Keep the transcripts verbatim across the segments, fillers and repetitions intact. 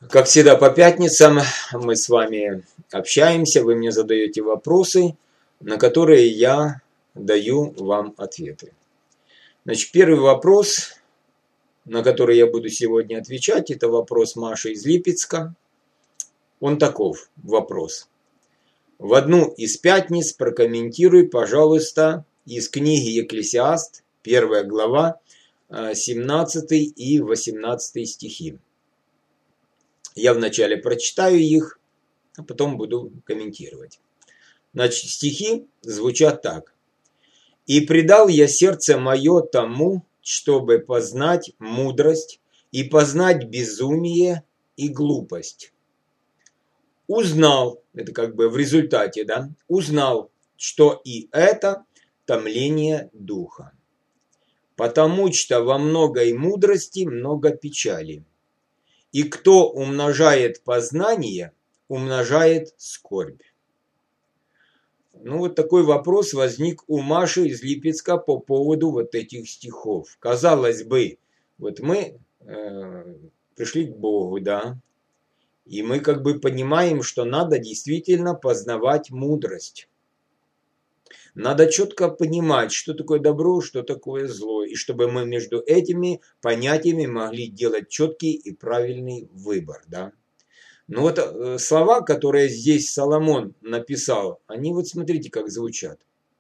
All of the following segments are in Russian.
Как всегда по пятницам мы с вами общаемся, вы мне задаете вопросы, на которые я даю вам ответы. Значит, первый вопрос, на который я буду сегодня отвечать, это вопрос Маши из Липецка. Он таков, вопрос. В одну из пятниц прокомментируй, пожалуйста, из книги Екклесиаст, первая глава, семнадцатый и восемнадцатый стихи. Я вначале прочитаю их, а потом буду комментировать. Значит, стихи звучат так. «И предал я сердце мое тому, чтобы познать мудрость и познать безумие и глупость. Узнал», это как бы в результате, да, узнал, что и это томление духа. Потому что во многой мудрости много печали. И кто умножает познание, умножает скорбь. Ну, вот такой вопрос возник у Маши из Липецка по поводу вот этих стихов. Казалось бы, вот мы э, пришли к Богу, да, и мы как бы понимаем, что надо действительно познавать мудрость. Надо четко понимать, что такое добро, что такое зло, и чтобы мы между этими понятиями могли делать четкий и правильный выбор. Да? Но вот э, слова, которые здесь Соломон написал, они вот смотрите, как звучат.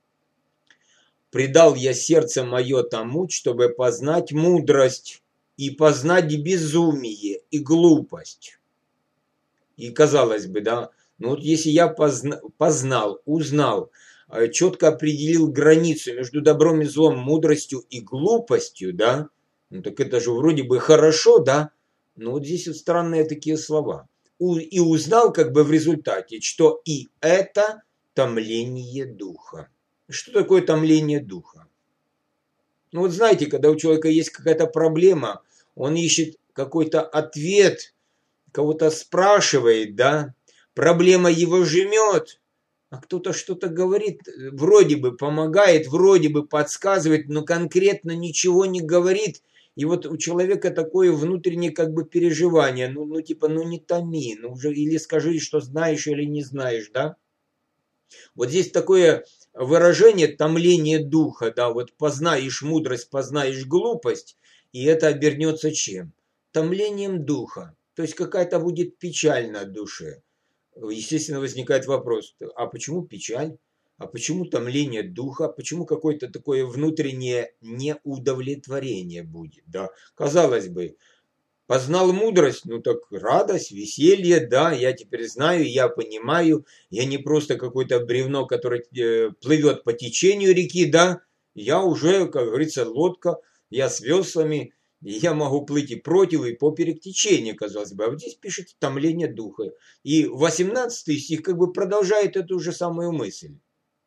«Предал я сердце мое тому, чтобы познать мудрость и познать безумие и глупость». И казалось бы, да, ну вот если я позна, познал, узнал, четко определил границу между добром и злом, мудростью и глупостью, да, ну так это же вроде бы хорошо, да, но вот здесь вот странные такие слова. И узнал как бы в результате, что и это томление духа. Что такое томление духа? Ну вот знаете, когда у человека есть какая-то проблема, он ищет какой-то ответ, кого-то спрашивает, да, проблема его жмет, а кто-то что-то говорит, вроде бы помогает, вроде бы подсказывает, но конкретно ничего не говорит. И вот у человека такое внутреннее как бы переживание, ну, ну типа, ну не томи, ну уже или скажи, что знаешь или не знаешь, да. Вот здесь такое выражение томление духа, да, вот познаешь мудрость, познаешь глупость, и это обернется чем? Томлением духа, то есть какая-то будет печаль на душе. Естественно, возникает вопрос, а почему печаль? А почему томление духа? Почему какое-то такое внутреннее неудовлетворение будет? Да? Казалось бы, познал мудрость, ну так радость, веселье, да, я теперь знаю, я понимаю, я не просто какое-то бревно, которое плывет по течению реки, да, я уже, как говорится, лодка, я с веслами, и я могу плыть и против, и поперек течения, казалось бы. А вот здесь пишет томление духа. И восемнадцатый стих как бы продолжает эту же самую мысль.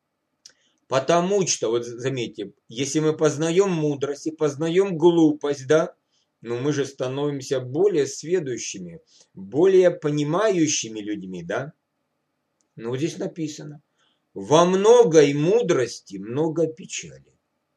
Потому что, вот заметьте, если мы познаем мудрость и познаем глупость, да, ну мы же становимся более сведущими, более понимающими людьми, да. Ну вот здесь написано. Во многой мудрости много печали.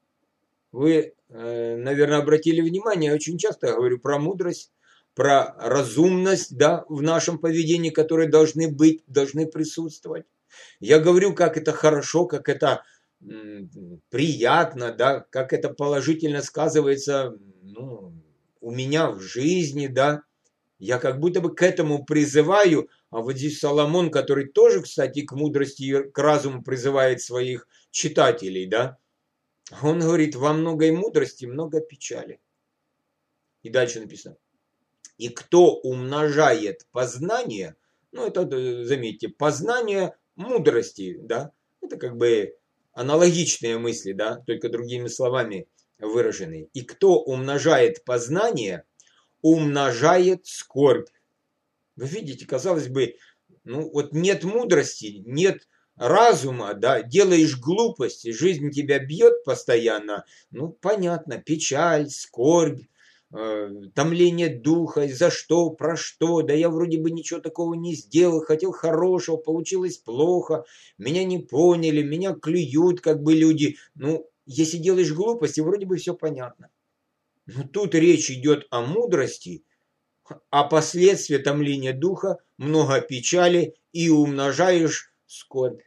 Вы, наверное, обратили внимание, я очень часто говорю про мудрость, про разумность, да, в нашем поведении, которые должны быть, должны присутствовать. Я говорю, как это хорошо, как это м, приятно, да, как это положительно сказывается, ну, у меня в жизни, да. Я как будто бы к этому призываю, а вот здесь Соломон, который тоже, кстати, к мудрости и к разуму призывает своих читателей, да. Он говорит, во многой мудрости много печали. И дальше написано. И кто умножает познание, ну это, заметьте, познание мудрости, да, это как бы аналогичные мысли, да, только другими словами выраженные. И кто умножает познание, умножает скорбь. Вы видите, казалось бы, ну вот нет мудрости, нет разума, да, делаешь глупости, жизнь тебя бьет постоянно, ну, понятно, печаль, скорбь, э, томление духа, за что, про что, да я вроде бы ничего такого не сделал, хотел хорошего, получилось плохо, меня не поняли, меня клюют как бы люди, ну, если делаешь глупости, вроде бы все понятно. Но тут речь идет о мудрости, а последствия томления духа много печали и умножаешь скорбь.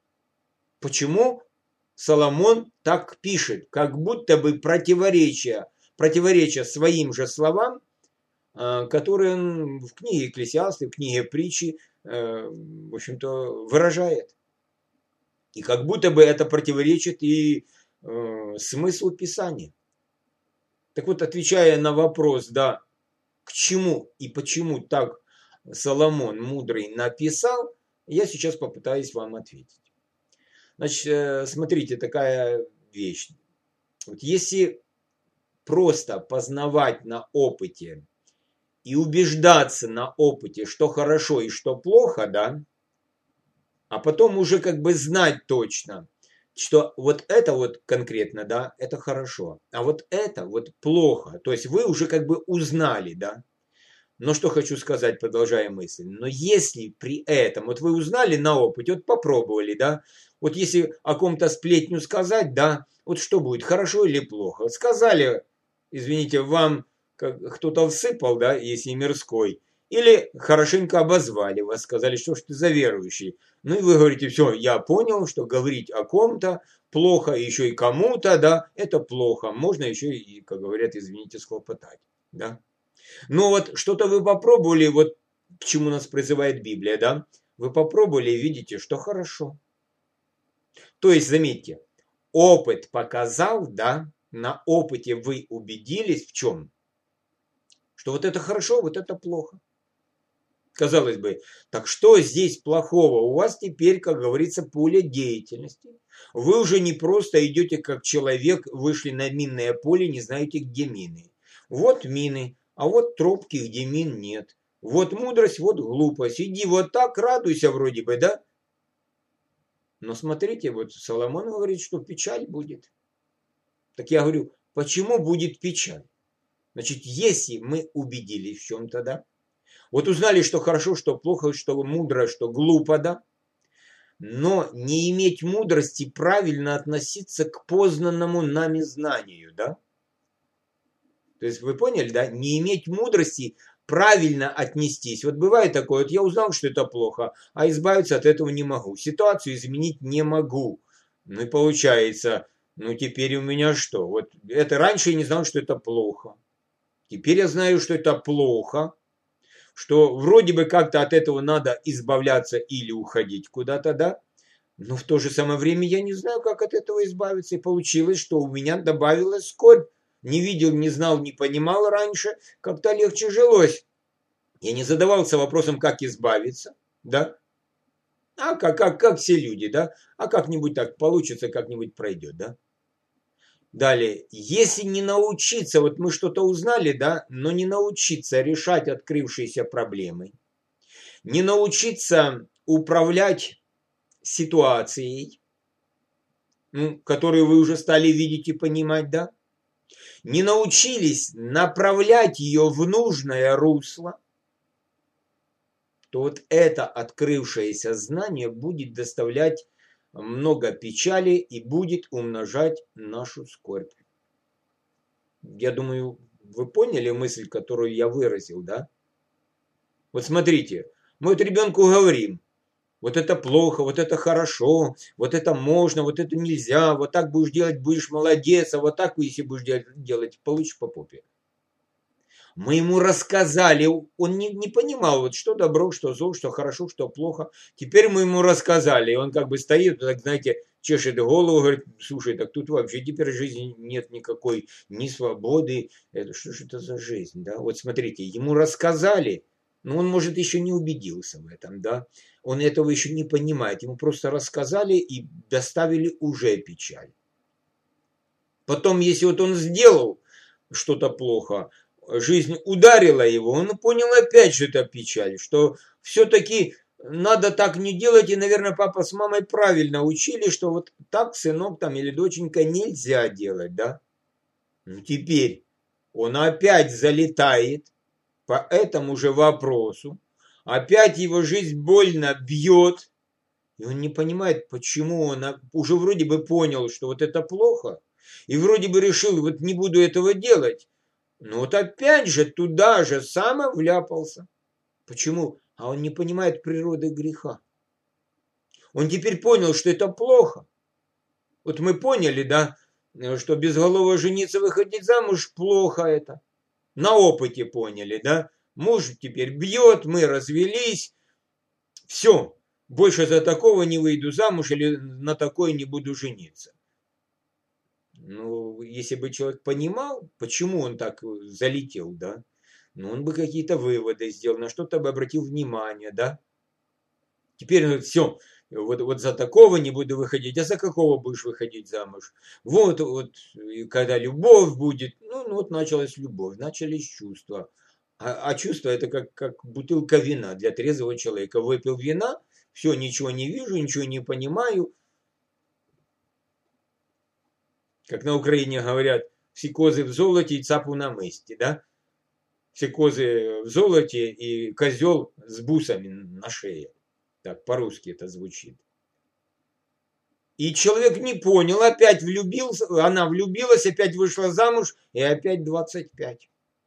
Почему Соломон так пишет? Как будто бы противоречие, противоречие своим же словам, которые он в книге Экклесиасты, в книге Притчи, в общем-то, выражает. И как будто бы это противоречит и смыслу Писания. Так вот, отвечая на вопрос, да, к чему и почему так Соломон мудрый написал, я сейчас попытаюсь вам ответить. Значит, смотрите, такая вещь. Вот если просто познавать на опыте и убеждаться на опыте, что хорошо и что плохо, да, а потом уже как бы знать точно, что вот это вот конкретно, да, это хорошо, а вот это вот плохо. То есть вы уже как бы узнали, да. Но что хочу сказать, продолжая мысль. Но если при этом, вот вы узнали на опыте, вот попробовали, да, вот если о ком-то сплетню сказать, да, вот что будет, хорошо или плохо? Сказали, извините, вам кто-то всыпал, да, если мирской, или хорошенько обозвали вас, сказали, что ж ты за верующий. Ну и вы говорите, все, я понял, что говорить о ком-то плохо, еще и кому-то, да, это плохо. Можно еще и, как говорят, извините, схлопотать, да. Ну вот что-то вы попробовали, вот к чему нас призывает Библия, да? Вы попробовали и видите, что хорошо. То есть, заметьте, опыт показал, да, на опыте вы убедились в чем? Что вот это хорошо, вот это плохо. Казалось бы, так что здесь плохого? У вас теперь, как говорится, поле деятельности. Вы уже не просто идете как человек, вышли на минное поле, не знаете, где мины. Вот мины. А вот тропки, где мин нет. Вот мудрость, вот глупость. Иди вот так, радуйся вроде бы, да? Но смотрите, вот Соломон говорит, что печаль будет. Так я говорю, почему будет печаль? Значит, если мы убедились в чем-то, да? Вот узнали, что хорошо, что плохо, что мудро, что глупо, да? Но не иметь мудрости правильно относиться к познанному нами знанию, да? То есть вы поняли, да? Не иметь мудрости правильно отнестись. Вот бывает такое, вот я узнал, что это плохо, а избавиться от этого не могу. Ситуацию изменить не могу. Ну и получается, ну теперь у меня что? Вот это раньше я не знал, что это плохо. Теперь я знаю, что это плохо. Что вроде бы как-то от этого надо избавляться или уходить куда-то, да? Но в то же самое время я не знаю, как от этого избавиться. И получилось, что у меня добавилась скорбь. Не видел, не знал, не понимал раньше, как-то легче жилось. Я не задавался вопросом, как избавиться, да? А как, как, как все люди, да? А как-нибудь так получится, как-нибудь пройдет, да? Далее, если не научиться, вот мы что-то узнали, да, но не научиться решать открывшиеся проблемы, не научиться управлять ситуацией, ну, которую вы уже стали видеть и понимать, да, не научились направлять ее в нужное русло, то вот это открывшееся знание будет доставлять много печали и будет умножать нашу скорбь. Я думаю, вы поняли мысль, которую я выразил, да? Вот смотрите, мы вот ребенку говорим, вот это плохо, вот это хорошо, вот это можно, вот это нельзя, вот так будешь делать, будешь молодец, а вот так, если будешь делать, получишь по попе. Мы ему рассказали, он не, не понимал, вот что добро, что зло, что хорошо, что плохо. Теперь мы ему рассказали, и он как бы стоит, так, знаете, чешет голову, говорит, слушай, так тут вообще теперь жизни нет никакой, ни свободы. Это, что же это за жизнь, да? Вот смотрите, ему рассказали, но он, может, еще не убедился в этом, да? Он этого еще не понимает, ему просто рассказали и доставили уже печаль. Потом, если вот он сделал что-то плохо, жизнь ударила его, он понял опять, что это печаль, что все-таки надо так не делать, и, наверное, папа с мамой правильно учили, что вот так, сынок там или доченька, нельзя делать, да? Ну, теперь он опять залетает по этому же вопросу, опять его жизнь больно бьет, и он не понимает, почему он уже вроде бы понял, что вот это плохо, и вроде бы решил, вот не буду этого делать. Ну вот опять же туда же сам вляпался. Почему? А он не понимает природы греха. Он теперь понял, что это плохо. Вот мы поняли, да, что безголово жениться, выходить замуж, плохо это. На опыте поняли, да. Муж теперь бьет, мы развелись. Все, больше за такого не выйду замуж или на такой не буду жениться. Ну, если бы человек понимал, почему он так залетел, да, ну, он бы какие-то выводы сделал, на что-то бы обратил внимание, да. Теперь ну, все, вот, вот за такого не буду выходить, а за какого будешь выходить замуж? Вот, вот, когда любовь будет, ну, ну вот началась любовь, начались чувства. А, а чувство это как, как бутылка вина для трезвого человека. Выпил вина, все, ничего не вижу, ничего не понимаю. Как на Украине говорят, все козы в золоте и цапу на месте, да? Все козы в золоте и козел с бусами на шее. Так, по-русски это звучит. И человек не понял, опять влюбился, она влюбилась, опять вышла замуж, и опять двадцать пять.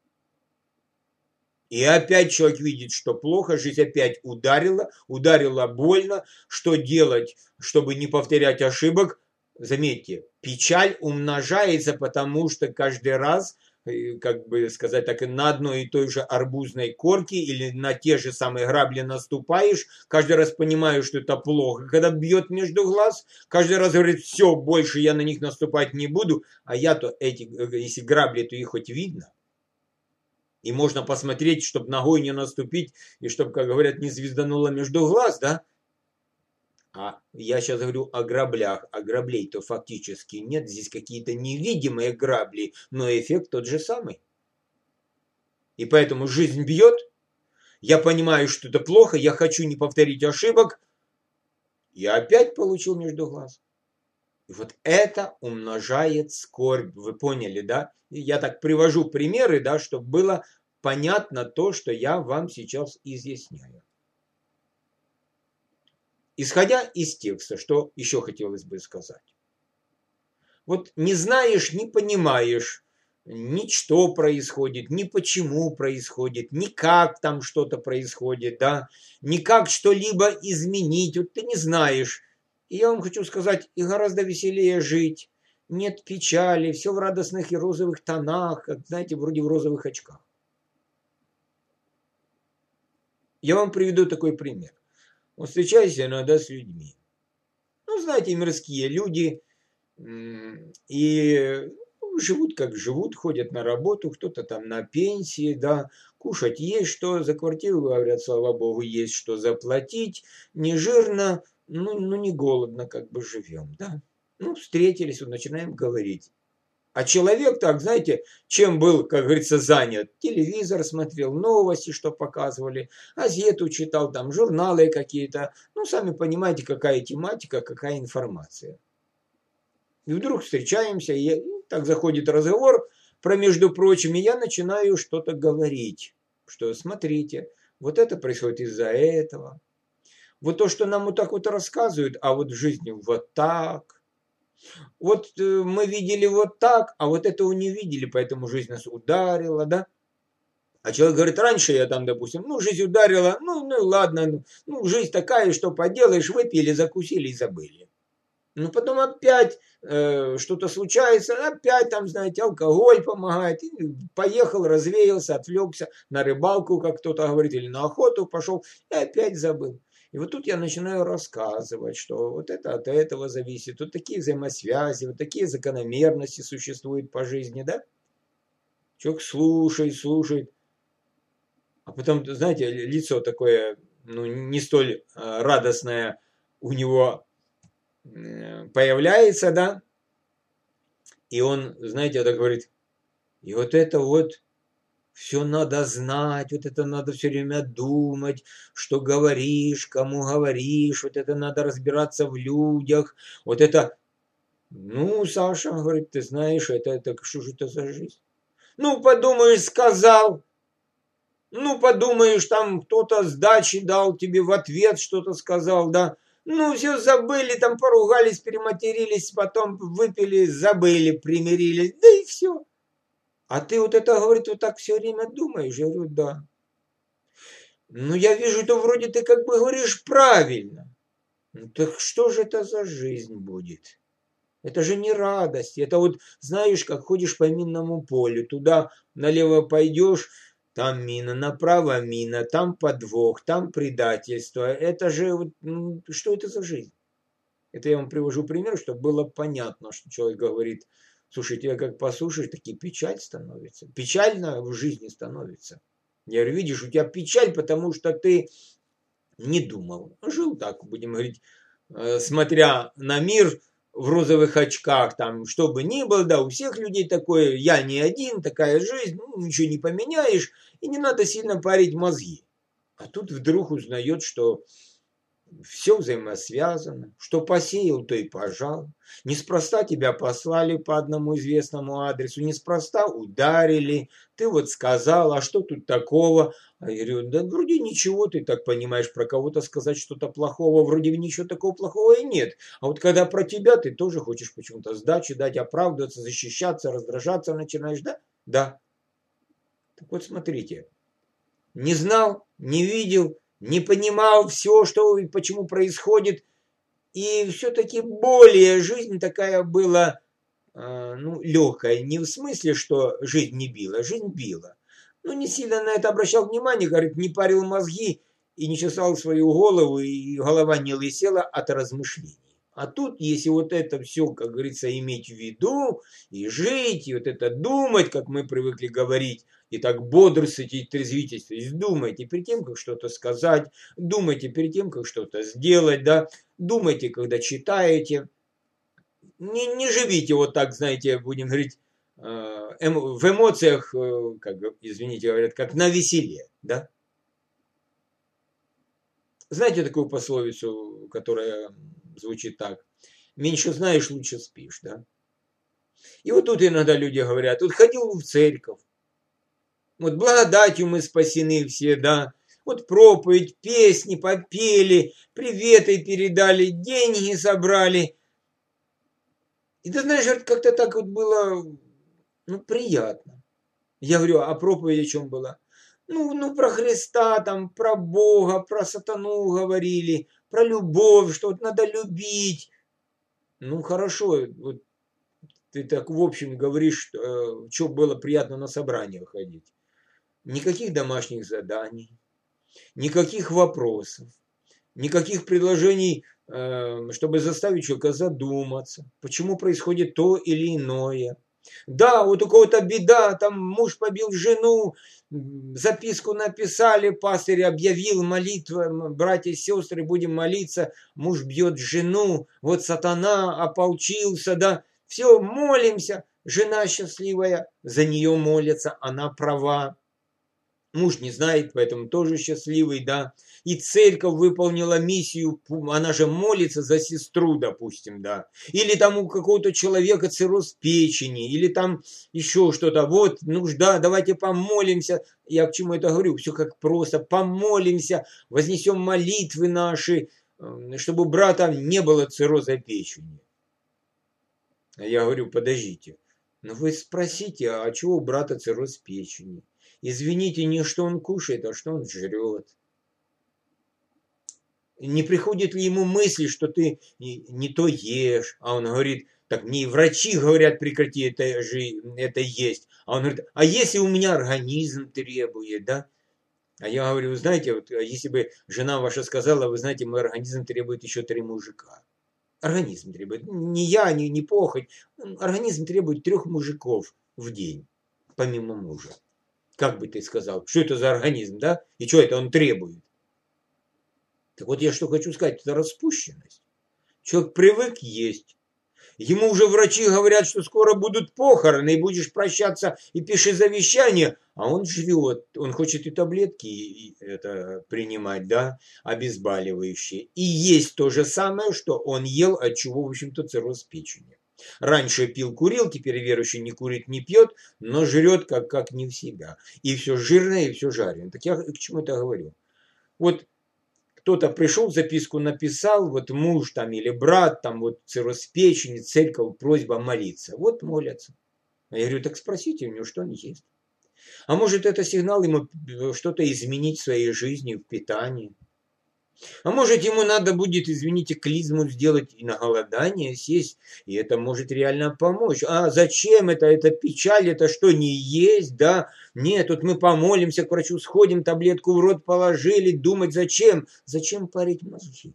И опять человек видит, что плохо, жизнь опять ударила, ударила больно. Что делать, чтобы не повторять ошибок? Заметьте, печаль умножается, потому что каждый раз, как бы сказать так, на одной и той же арбузной корке или на те же самые грабли наступаешь, каждый раз понимаешь, что это плохо, когда бьет между глаз, каждый раз говорит, все, больше я на них наступать не буду, а я-то эти, если грабли, то их хоть видно. И можно посмотреть, чтобы ногой не наступить, и чтобы, как говорят, не звездануло между глаз, да? А я сейчас говорю о граблях, а граблей-то фактически нет. Здесь какие-то невидимые грабли, но эффект тот же самый. И поэтому жизнь бьет, я понимаю, что это плохо, я хочу не повторить ошибок, я опять получил между глаз. И вот это умножает скорбь, вы поняли, да? И я так привожу примеры, да, чтобы было понятно то, что я вам сейчас изъясняю. Исходя из текста, что еще хотелось бы сказать. Вот не знаешь, не понимаешь, ни что происходит, ни почему происходит, ни как там что-то происходит, да, ни как что-либо изменить, вот ты не знаешь. И я вам хочу сказать, и гораздо веселее жить, нет печали, все в радостных и розовых тонах, как, знаете, вроде в розовых очках. Я вам приведу такой пример. Вот встречаюсь иногда с людьми. Ну, знаете, мирские люди. И живут как живут, ходят на работу, кто-то там на пенсии, да. Кушать есть что, за квартиру, говорят, слава богу, есть что заплатить. Не жирно, ну, ну не голодно, как бы живем, да. Ну, встретились, вот начинаем говорить. А человек так, знаете, чем был, как говорится, занят? Телевизор смотрел, новости, что показывали, газету читал, там журналы какие-то. Ну, сами понимаете, какая тематика, какая информация. И вдруг встречаемся, и, я, и так заходит разговор про, между прочим, и я начинаю что-то говорить. Что, смотрите, вот это происходит из-за этого. Вот то, что нам вот так вот рассказывают, а вот в жизни вот так. Вот э, мы видели вот так, а вот этого не видели, поэтому жизнь нас ударила, да? А человек говорит, раньше я там, допустим, ну, жизнь ударила, ну, ну, ладно, ну, ну, жизнь такая, что поделаешь, выпили, закусили и забыли. Ну, потом опять э, что-то случается, опять там, знаете, алкоголь помогает, и поехал, развеялся, отвлекся на рыбалку, как кто-то говорит, или на охоту пошел, и опять забыл. И вот тут я начинаю рассказывать, что вот это от этого зависит, вот такие взаимосвязи, вот такие закономерности существуют по жизни, да? Человек слушает, слушает, а потом, знаете, лицо такое, ну, не столь радостное у него появляется, да? И он, знаете, это говорит, и вот это вот все надо знать, вот это надо все время думать, что говоришь, кому говоришь, вот это надо разбираться в людях, вот это, ну, Саша, говорит, ты знаешь, это, это что же это за жизнь? Ну, подумаешь, сказал, ну, подумаешь, там кто-то сдачи дал тебе в ответ, что-то сказал, да, ну, все забыли, там поругались, перематерились, потом выпили, забыли, примирились, да и все. А ты вот это, говорит, вот так все время думаешь? Я говорю, да. Ну, я вижу, что вроде ты как бы говоришь правильно. Ну, так что же это за жизнь будет? Это же не радость. Это вот, знаешь, как ходишь по минному полю. Туда налево пойдешь, там мина, направо мина, там подвох, там предательство. Это же, вот, ну, что это за жизнь? Это я вам привожу пример, чтобы было понятно, что человек говорит, слушай, тебя как послушаешь, таки печаль становится. Печально в жизни становится. Я говорю, видишь, у тебя печаль, потому что ты не думал. Жил так, будем говорить, э, смотря на мир в розовых очках, там, что бы ни было, да, у всех людей такое, я не один, такая жизнь, ну, ничего не поменяешь, и не надо сильно парить мозги. А тут вдруг узнает, что все взаимосвязано, что посеял, то и пожал. Неспроста тебя послали по одному известному адресу, неспроста ударили. Ты вот сказал, а что тут такого? А я говорю, да вроде ничего, ты так понимаешь, про кого-то сказать что-то плохого, вроде ничего такого плохого и нет. А вот когда про тебя, ты тоже хочешь почему-то сдачи дать, оправдываться, защищаться, раздражаться начинаешь, да? Да. Так вот смотрите, не знал, не видел, не понимал все, что и почему происходит. И все-таки более жизнь такая была, э, ну, легкая. Не в смысле, что жизнь не била, жизнь била. Ну, не сильно на это обращал внимание, говорит, не парил мозги и не чесал свою голову, и голова не лысела от размышлений. А тут, если вот это все, как говорится, иметь в виду, и жить, и вот это думать, как мы привыкли говорить, и так бодрствовать и трезвитесь, думайте перед тем, как что-то сказать, думайте перед тем, как что-то сделать, да, думайте, когда читаете, не, не живите вот так, знаете, будем говорить, эмо, в эмоциях, как, извините, говорят, как на веселе, да. Знаете такую пословицу, которая звучит так: меньше знаешь, лучше спишь, да? И вот тут иногда люди говорят, вот ходил в церковь, вот благодатью мы спасены все, да, вот проповедь, песни попели, приветы передали, деньги собрали. И ты знаешь, как-то так вот было, ну, приятно. Я говорю, а проповедь о чем была? Ну, ну, про Христа, там, про Бога, про сатану говорили, про любовь, что вот надо любить. Ну, хорошо, вот ты так в общем говоришь, э, что было приятно на собрание ходить. Никаких домашних заданий, никаких вопросов, никаких предложений, э, чтобы заставить человека задуматься, почему происходит то или иное. Да, вот у кого-то беда, там муж побил жену, записку написали, пастырь объявил молитву, братья и сестры, будем молиться, муж бьет жену, вот сатана ополчился, да, все, молимся, жена счастливая, за нее молятся, она права. Муж не знает, поэтому тоже счастливый, да. И церковь выполнила миссию, она же молится за сестру, допустим, да. Или там у какого-то человека цирроз печени, или там еще что-то. Вот, нужда, давайте помолимся. Я к чему это говорю? Все как просто. Помолимся, вознесем молитвы наши, чтобы у брата не было цирроза печени. А я говорю, подождите. Но вы спросите, а чего у брата цирроз печени? Извините, не что он кушает, а что он жрет. Не приходит ли ему мысль, что ты не то ешь, а он говорит, так мне и врачи говорят, прекрати это, это есть. А он говорит, а если у меня организм требует, да? А я говорю, вы знаете, вот, если бы жена ваша сказала, вы знаете, мой организм требует еще три мужика. Организм требует, не я, не, не похоть, организм требует трех мужиков в день, помимо мужа. Как бы ты сказал, что это за организм, да? И что это он требует? Так вот я что хочу сказать, это распущенность. Человек привык есть. Ему уже врачи говорят, что скоро будут похороны, и будешь прощаться, и пиши завещание. А он живет, он хочет и таблетки это принимать, да, обезболивающие. И есть то же самое, что он ел, от чего, в общем-то, цирроз печени. Раньше пил, курил, теперь верующий не курит, не пьет, но жрет как, как не в себя. И все жирное, и все жареное. Так я к чему это говорю? Вот кто-то пришел, записку написал, вот муж там или брат, там вот цирроз печени, церковь, просьба молиться. Вот молятся. Я говорю, так спросите у него, что он ест. А может, это сигнал ему что-то изменить в своей жизни, в питании. А может, ему надо будет, извините, клизму сделать и на голодание съесть, и это может реально помочь. А зачем это? Это печаль, это что, не есть, да? Нет, тут мы помолимся к врачу, сходим, таблетку в рот положили, думать зачем? Зачем парить мозги?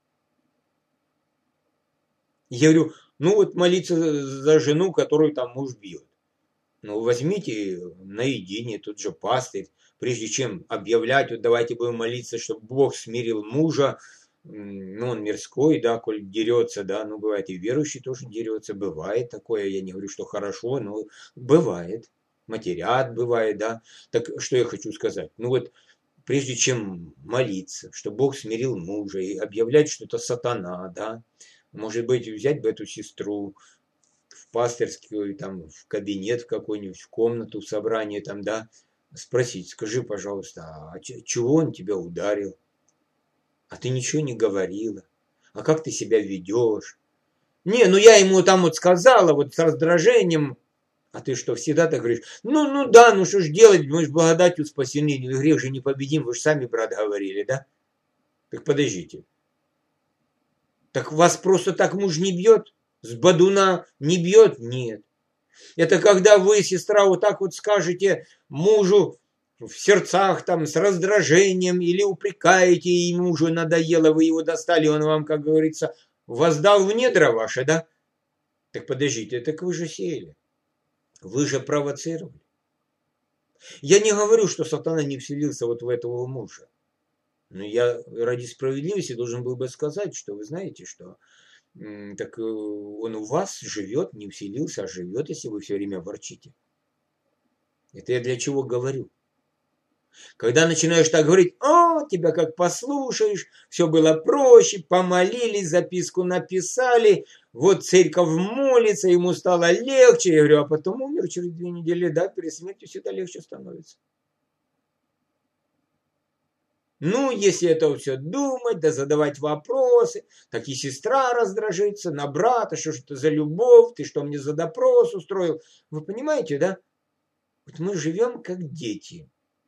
Я говорю, ну вот молиться за жену, которую там муж бьет. Ну, возьмите наедине, тут же пастырь, прежде чем объявлять, вот давайте будем молиться, чтобы Бог смирил мужа, ну, он мирской, да, коль дерется, да, ну, бывает и верующий тоже дерется, бывает такое, я не говорю, что хорошо, но бывает, матерят бывает, да, так что я хочу сказать, ну, вот, прежде чем молиться, что Бог смирил мужа и объявлять, что это сатана, да, может быть, взять бы эту сестру, в пастырский, там, в кабинет в какой-нибудь, в комнату, в собрание, там, да, спросить, скажи, пожалуйста, а чего он тебя ударил? А ты ничего не говорила? А как ты себя ведешь? Не, ну я ему там вот сказала, вот с раздражением, а ты что, всегда так говоришь? Ну, ну да, ну что ж делать, мы же благодатью спасены, грех же непобедим, вы же сами, брат, говорили, да? Так подождите. Так вас просто так муж не бьет? С бадуна не бьет? Нет. Это когда вы, сестра, вот так вот скажете мужу в сердцах, там, с раздражением, или упрекаете, и ему уже надоело, вы его достали, он вам, как говорится, воздал в недра ваши, да? Так подождите, так вы же сеяли. Вы же провоцировали. Я не говорю, что сатана не вселился вот в этого мужа. Но я ради справедливости должен был бы сказать, что вы знаете, что так он у вас живет, не вселился, а живет, если вы все время ворчите. Это я для чего говорю? Когда начинаешь так говорить, о, тебя как послушаешь, все было проще, помолились, записку написали, вот церковь молится, ему стало легче. Я говорю, а потом умер через две недели, да, перед смертью всегда легче становится. Ну, если это все думать, да задавать вопросы, так и сестра раздражится на брата, что ж это за любовь, ты что мне за допрос устроил. Вы понимаете, да? Вот мы живем как дети.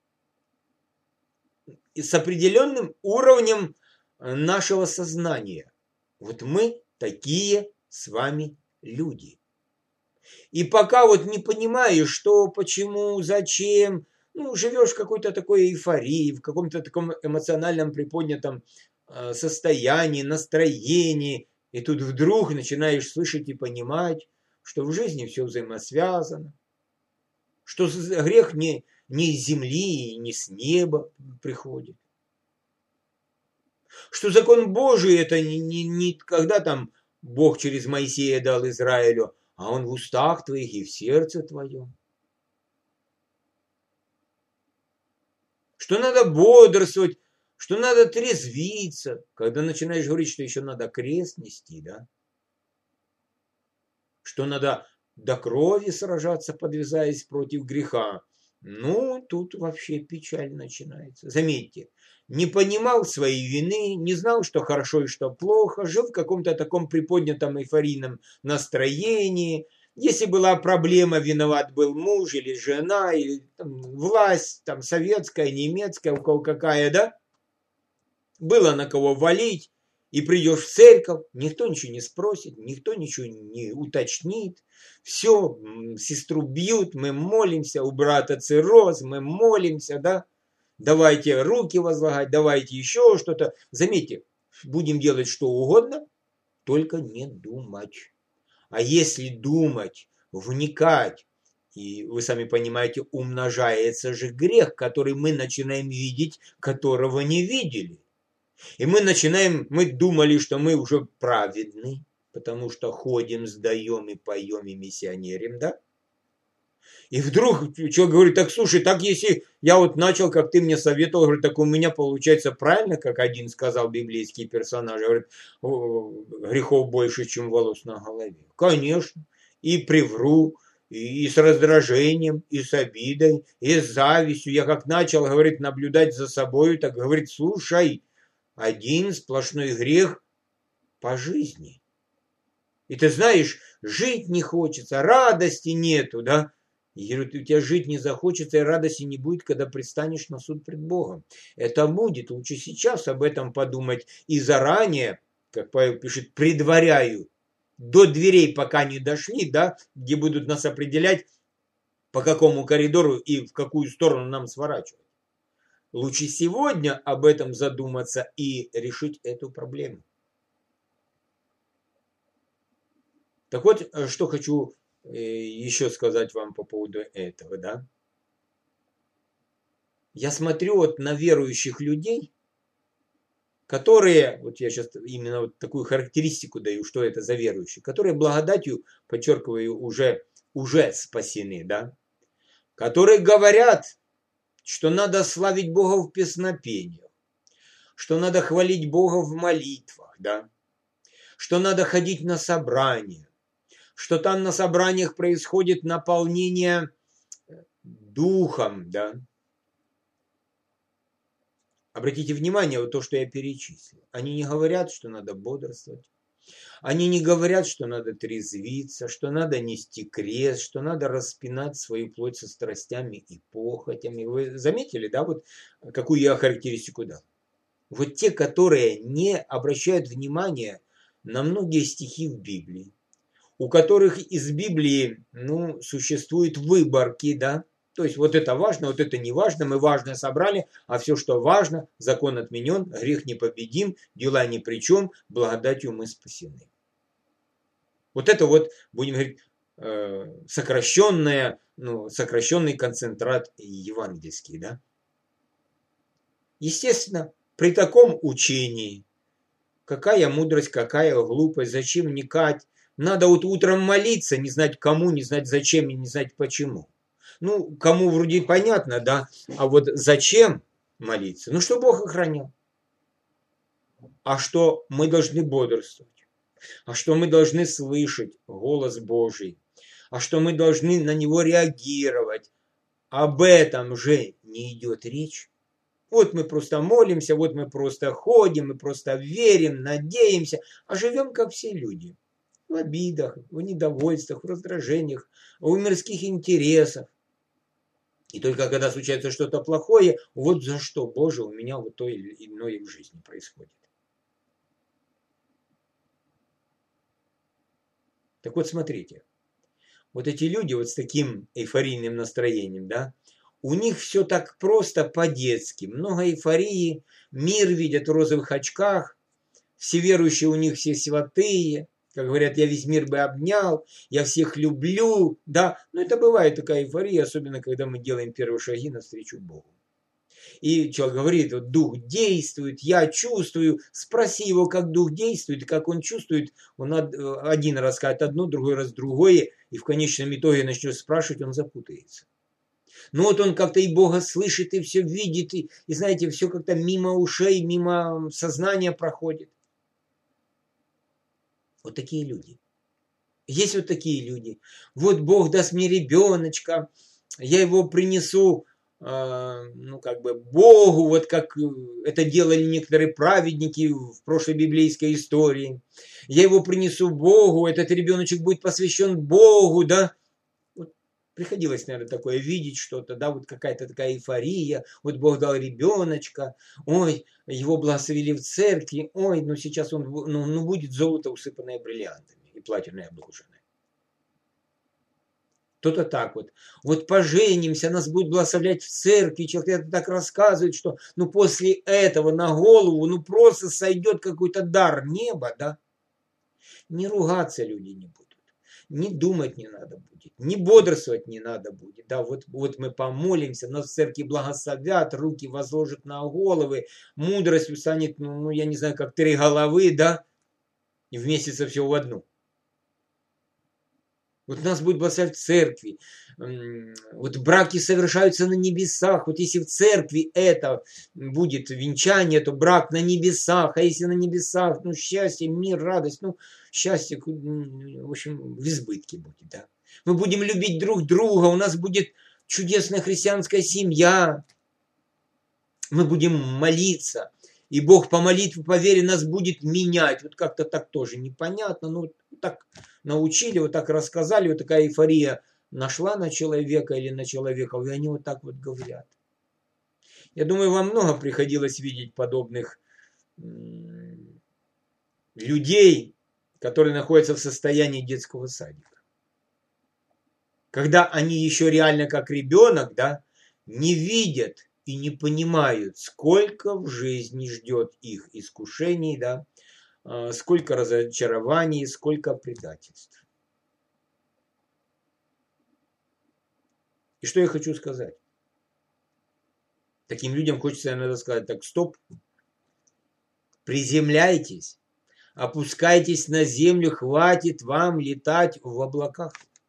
И с определенным уровнем нашего сознания. Вот мы такие с вами люди. И пока вот не понимаешь, что, почему, зачем, ну, живешь в какой-то такой эйфории, в каком-то таком эмоциональном приподнятом состоянии, настроении, и тут вдруг начинаешь слышать и понимать, что в жизни все взаимосвязано, что грех не, не из земли и не с неба приходит, что закон Божий это не, не, не когда там Бог через Моисея дал Израилю, а он в устах твоих и в сердце твоем. Что надо бодрствовать, что надо трезвиться, когда начинаешь говорить, что еще надо крест нести, да? Что надо до крови сражаться, подвязаясь против греха. Ну, тут вообще печаль начинается. Заметьте, не понимал своей вины, не знал, что хорошо и что плохо, жил в каком-то таком приподнятом эйфорийном настроении. Если была проблема, виноват был муж или жена, или там, власть там, советская, немецкая, у кого какая, да? Было на кого валить, и придешь в церковь, никто ничего не спросит, никто ничего не уточнит. Все, сестру бьют, мы молимся, у брата цирроз, мы молимся, да? Давайте руки возлагать, давайте еще что-то. Заметьте, будем делать что угодно, только не думать. А если думать, вникать, и вы сами понимаете, умножается же грех, который мы начинаем видеть, которого не видели. И мы начинаем, мы думали, что мы уже праведны, потому что ходим, сдаем и поем и миссионерим, да? И вдруг человек говорит, так слушай, так если я вот начал, как ты мне советовал, говорит, так у меня получается правильно, как один сказал библейский персонаж, говорит, грехов больше, чем волос на голове. Конечно, и привру, и с раздражением, и с обидой, и с завистью. Я как начал, говорит, наблюдать за собой, так говорит, слушай, один сплошной грех по жизни. И ты знаешь, жить не хочется, радости нету, да. И говорит, у тебя жить не захочется, и радости не будет, когда предстанешь на суд пред Богом. Это будет, лучше сейчас об этом подумать и заранее, как Павел пишет, предваряю, до дверей пока не дошли, да, где будут нас определять, по какому коридору и в какую сторону нам сворачивать. Лучше сегодня об этом задуматься и решить эту проблему. Так вот, что хочу еще сказать вам по поводу этого, да. Я смотрю вот на верующих людей, которые, вот я сейчас именно вот такую характеристику даю, что это за верующие, которые благодатью, подчеркиваю, уже, уже спасены, да, которые говорят, что надо славить Бога в песнопениях, что надо хвалить Бога в молитвах, да, что надо ходить на собрания, что там на собраниях происходит наполнение духом, да. Обратите внимание, вот то, что я перечислил. Они не говорят, что надо бодрствовать. Они не говорят, что надо трезвиться, что надо нести крест, что надо распинать свою плоть со страстями и похотями. Вы заметили, да, вот какую я характеристику дал? Вот те, которые не обращают внимания на многие стихи в Библии, у которых из Библии, ну, существуют выборки, да, то есть вот это важно, вот это не важно, мы важное собрали, а все, что важно, закон отменен, грех непобедим, дела ни при чем, благодатью мы спасены. Вот это вот, будем говорить, сокращенное, ну, сокращенный концентрат евангельский, да. Естественно, при таком учении, какая мудрость, какая глупость, зачем вникать, надо вот утром молиться, не знать кому, не знать зачем и не знать почему. Ну, кому вроде понятно, да, а вот зачем молиться? Ну, что Бог охранял. А что мы должны бодрствовать. А что мы должны слышать голос Божий. А что мы должны на него реагировать. Об этом же не идет речь. Вот мы просто молимся, вот мы просто ходим, мы просто верим, надеемся, а живем как все люди. В обидах, в недовольствах, в раздражениях, в мирских интересах. И только когда случается что-то плохое, вот за что, Боже, у меня вот то или иное в жизни происходит. Так вот, смотрите. Вот эти люди вот с таким эйфорийным настроением, да, у них все так просто по-детски. Много эйфории, мир видят в розовых очках, все верующие у них все святые. Как говорят, я весь мир бы обнял, я всех люблю, да. Но это бывает такая эйфория, особенно когда мы делаем первые шаги навстречу Богу. И человек говорит, вот дух действует, я чувствую. Спроси его, как дух действует, как он чувствует. Он один раз скажет одно, другой раз другое. И в конечном итоге начнет спрашивать, он запутается. Ну вот он как-то и Бога слышит, и все видит, и, и знаете, все как-то мимо ушей, мимо сознания проходит. Вот такие люди. Есть вот такие люди. Вот Бог даст мне ребеночка, я его принесу, э, ну как бы Богу, вот как это делали некоторые праведники в прошлой библейской истории. Я его принесу Богу, этот ребеночек будет посвящен Богу, да. Вот приходилось, наверное, такое видеть что-то, да, вот какая-то такая эйфория. Вот Бог дал ребеночка, ой, его благословили в церкви, ой, ну сейчас он, ну, ну будет золото, усыпанное бриллиантами и платиной обложенное. Кто-то так вот. Вот поженимся, нас будет благословлять в церкви. Человек так рассказывает, что ну после этого на голову ну просто сойдет какой-то дар неба, да. Не ругаться люди не будут. Не думать не надо будет. Не бодрствовать не надо будет. Да, вот, вот мы помолимся, нас в церкви благословят, руки возложат на головы, мудрость устанет, ну, ну я не знаю, как три головы, да, и вместится все в одну. Вот нас будет благословлять в церкви. Вот браки совершаются на небесах. Вот если в церкви это будет венчание, то брак на небесах. А если на небесах, ну счастье, мир, радость, ну счастье, в общем, в избытке будет. Да? Мы будем любить друг друга. У нас будет чудесная христианская семья. Мы будем молиться. и Бог по молитве, по вере нас будет менять. Вот как-то так тоже непонятно. Ну, так научили, вот так рассказали, вот такая эйфория нашла на человека или на человека, и они вот так вот говорят. Я думаю, вам много приходилось видеть подобных людей, которые находятся в состоянии детского садика. Когда они еще реально как ребенок, да, не видят и не понимают, сколько в жизни ждет их искушений, да, сколько разочарований, сколько предательств. И что я хочу сказать? Таким людям хочется иногда сказать: так, стоп, приземляйтесь, опускайтесь на землю, хватит вам летать в облаках.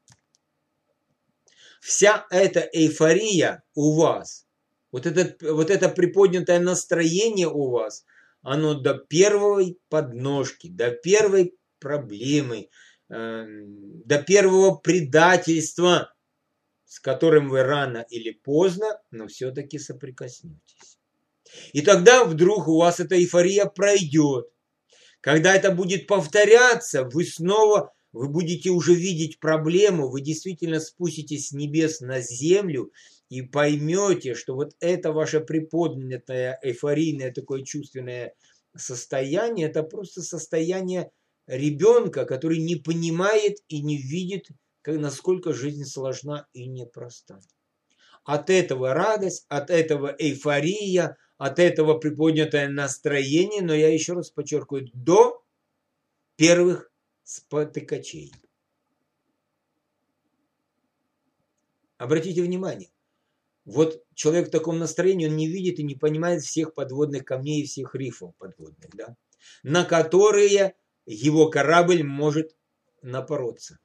Вся эта эйфория у вас, вот, этот, вот это приподнятое настроение у вас, оно до первой подножки, до первой проблемы, э, до первого предательства, с которым вы рано или поздно, но все-таки соприкоснетесь. И тогда вдруг у вас эта эйфория пройдет. Когда это будет повторяться, вы снова... Вы будете уже видеть проблему, вы действительно спуститесь с небес на землю и поймете, что вот это ваше приподнятое, эйфорийное, такое чувственное состояние, это просто состояние ребенка, который не понимает и не видит, насколько жизнь сложна и непроста. От этого радость, от этого эйфория, от этого приподнятое настроение, но я еще раз подчеркиваю, до первых спотыкачей. Обратите внимание, вот человек в таком настроении, он не видит и не понимает всех подводных камней и всех рифов подводных, да, на которые его корабль может напороться.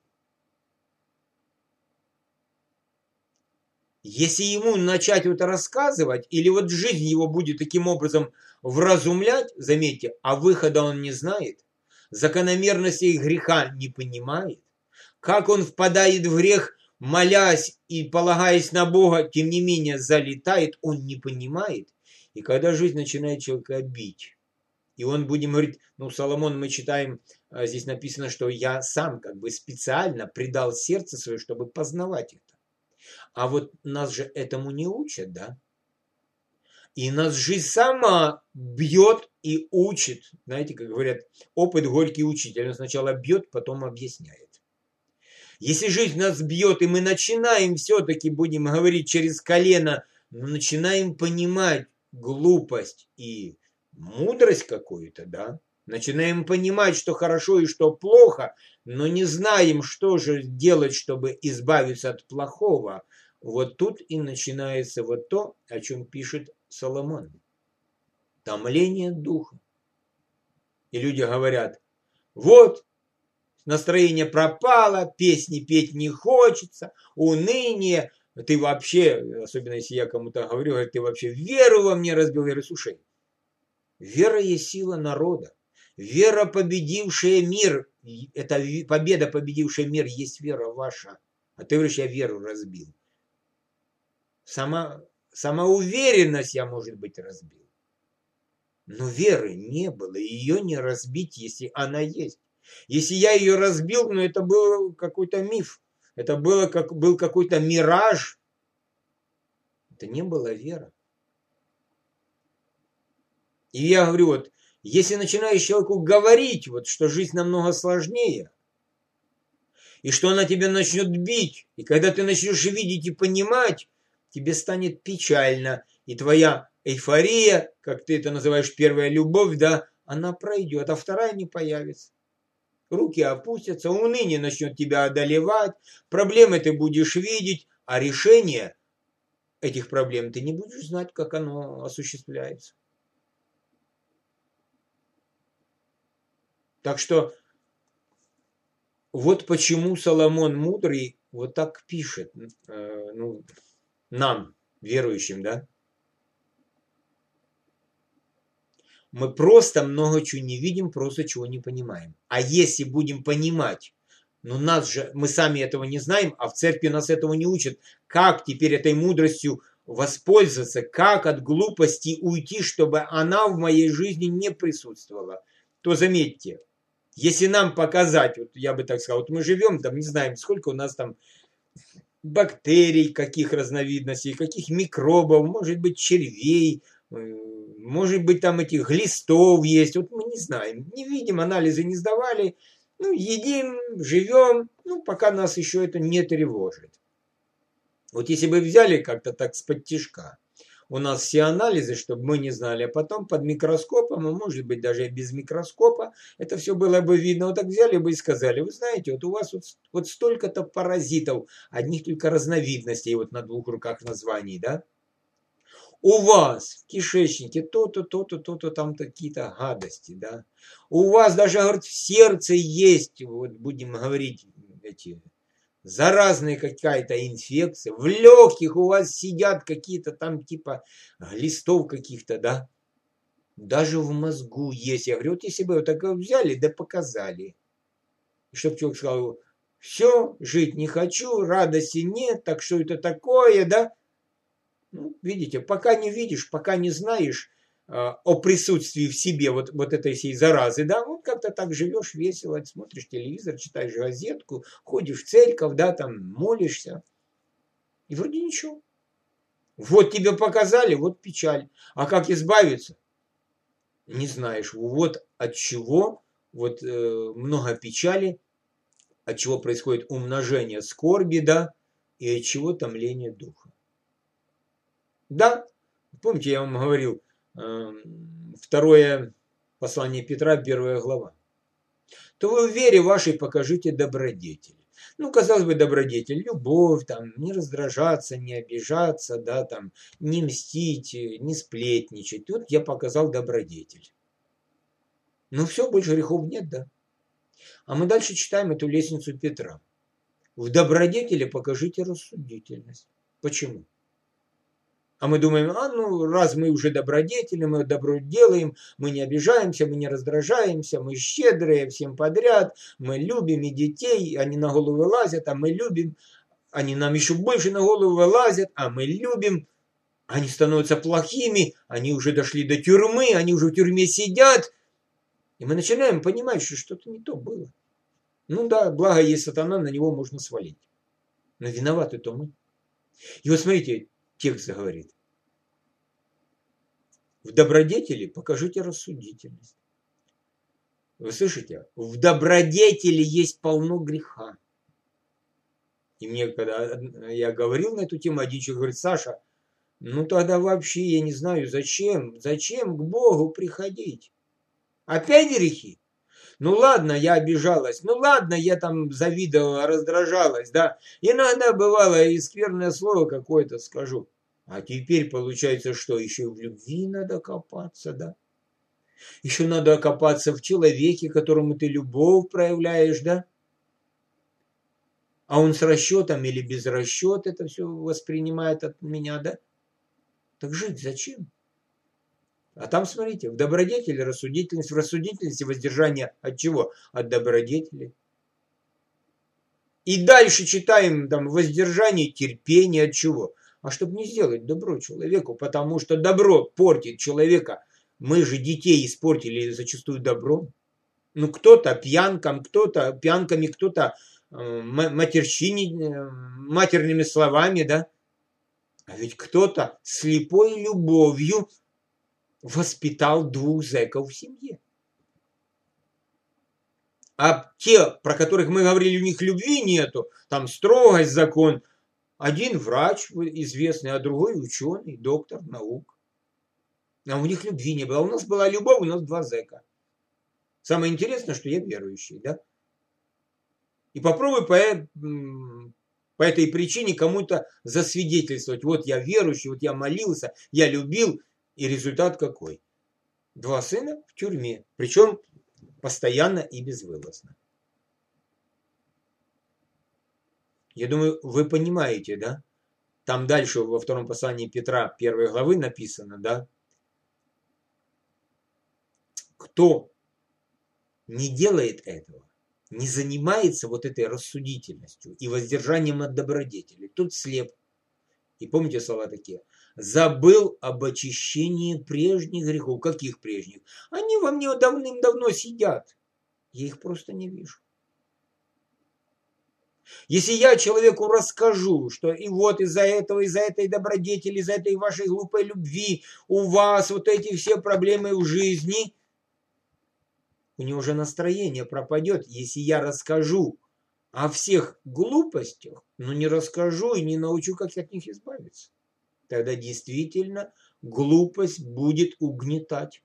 Если ему начать это рассказывать, или вот жизнь его будет таким образом вразумлять, заметьте, а выхода он не знает, закономерностей греха не понимает, как он впадает в грех, молясь и полагаясь на Бога, тем не менее залетает, он не понимает. И когда жизнь начинает человека бить, и он, будем говорить, ну, Соломон, мы читаем, здесь написано, что я сам как бы специально предал сердце свое, чтобы познавать это. А вот нас же этому не учат, да? И нас жизнь сама бьет и учит. Знаете, как говорят, опыт горький учитель. Он сначала бьет, потом объясняет. Если жизнь нас бьет, и мы начинаем все-таки, будем говорить, через колено, мы начинаем понимать глупость и мудрость какую-то, да? Начинаем понимать, что хорошо и что плохо, но не знаем, что же делать, чтобы избавиться от плохого. Вот тут и начинается вот то, о чем пишет Соломон. Томление духа. И люди говорят: вот, настроение пропало, песни петь не хочется, уныние, ты вообще, особенно если я кому-то говорю, говорит, ты вообще веру во мне разбил. Я говорю: слушай, вера есть сила народа. Вера, победившая мир, это победа, победившая мир, есть вера ваша. А ты говоришь, я веру разбил. Сама, самоуверенность я, может быть, разбил. Но веры не было, и ее не разбить, если она есть. Если я ее разбил, ну это был какой-то миф. Это было, как, был какой-то мираж. Это не была вера. И я говорю, вот, если начинаешь человеку говорить, вот, что жизнь намного сложнее, и что она тебя начнет бить, и когда ты начнешь видеть и понимать, тебе станет печально, и твоя эйфория, как ты это называешь, первая любовь, да, она пройдет, а вторая не появится. Руки опустятся, уныние начнет тебя одолевать, проблемы ты будешь видеть, а решение этих проблем ты не будешь знать, как оно осуществляется. Так что вот почему Соломон мудрый вот так пишет, э, ну, нам, верующим, да. Мы просто много чего не видим, просто чего не понимаем. А если будем понимать, ну нас же, мы сами этого не знаем, а в церкви нас этого не учат, как теперь этой мудростью воспользоваться, как от глупости уйти, чтобы она в моей жизни не присутствовала, то заметьте, если нам показать, вот я бы так сказал, вот мы живем, там не знаем, сколько у нас там бактерий, каких разновидностей, каких микробов, может быть, червей, может быть, там этих глистов есть, вот мы не знаем, не видим, анализы не сдавали, ну, едим, живем, ну, пока нас еще это не тревожит. Вот если бы взяли как-то так с-под тишка, у нас все анализы, чтобы мы не знали, а потом под микроскопом, а может быть даже и без микроскопа, это все было бы видно. Вот так взяли бы и сказали, вы знаете, вот у вас вот, вот столько-то паразитов, одних только разновидностей, вот на двух руках названий, да? У вас в кишечнике то-то, то-то, то-то, там какие-то гадости, да? У вас даже, говорит, в сердце есть, вот будем говорить, эти... заразная какая-то инфекция, в легких у вас сидят какие-то там типа листов каких-то, да, даже в мозгу есть. Я говорю, вот если бы вот так взяли, да показали. И чтоб человек сказал, все, жить не хочу, радости нет, так что это такое, да? Ну, видите, пока не видишь, пока не знаешь э, о присутствии в себе вот, вот этой всей заразы, да, вот как-то так живешь весело, смотришь телевизор, читаешь газетку, ходишь в церковь, да, там молишься, и вроде ничего. Вот тебе показали, вот печаль. А как избавиться? Не знаешь. Вот от чего вот э, много печали, от чего происходит умножение скорби, да, и от чего томление духа. Да, помните, я вам говорил, второе послание Петра, первая глава. То вы в вере вашей покажите добродетель. Ну, казалось бы, добродетель, любовь, там, не раздражаться, не обижаться, да, там, не мстить, не сплетничать. Тут я показал добродетель. Ну, все, больше грехов нет, да. А мы дальше читаем эту лестницу Петра. В добродетели покажите рассудительность. Почему? А мы думаем, а ну раз мы уже добродетели, мы добро делаем, мы не обижаемся, мы не раздражаемся, мы щедрые всем подряд, мы любим и детей, они на голову лазят, а мы любим, они нам еще больше на голову вылазят, а мы любим, они становятся плохими, они уже дошли до тюрьмы, они уже в тюрьме сидят, и мы начинаем понимать, что что-то не то было. Ну да, благо есть сатана, на него можно свалить. Но виноваты-то мы. И вот смотрите, текст говорит. В добродетели покажите рассудительность. Вы слышите? В добродетели есть полно греха. И мне, когда я говорил на эту тему, один человек говорит, Саша, ну тогда вообще я не знаю, зачем, зачем к Богу приходить? Опять грехи? Ну ладно, я обижалась, ну ладно, я там завидовала, раздражалась, да. Иногда бывало и скверное слово какое-то скажу. А теперь получается, что еще в любви надо копаться, да? Еще надо копаться в человеке, которому ты любовь проявляешь, да? А он с расчетом или без расчета это все воспринимает от меня, да? Так жить зачем? А там, смотрите, в добродетели рассудительность, в рассудительности воздержание от чего? От добродетели. И дальше читаем там воздержание, терпение от чего? А чтобы не сделать добро человеку, потому что добро портит человека. Мы же детей испортили зачастую добром. Ну, кто-то пьянкам, кто-то пьянками, кто-то э, матерщине, матерными словами, да? А ведь кто-то слепой любовью воспитал двух зэков в семье. А те, про которых мы говорили, у них любви нету, там строгость, закон. Один врач известный, а другой ученый, доктор наук. А у них любви не было. У нас была любовь, у нас два зэка. Самое интересное, что я верующий, да? И попробуй по, по этой причине кому-то засвидетельствовать. Вот я верующий, вот я молился, я любил. И результат какой? Два сына в тюрьме. Причем постоянно и безвылазно. Я думаю, вы понимаете, да? Там дальше во втором послании Петра первой главы написано, да? Кто не делает этого, не занимается вот этой рассудительностью и воздержанием от добродетели, тот слеп. И помните слова такие? забыл об очищении прежних грехов. Каких прежних? Они во мне давным-давно сидят. Я их просто не вижу. Если я человеку расскажу, что и вот из-за этого, из-за этой добродетели, из-за этой вашей глупой любви у вас вот эти все проблемы в жизни, у него уже настроение пропадет. Если я расскажу о всех глупостях, но не расскажу и не научу, как от них избавиться, тогда действительно глупость будет угнетать.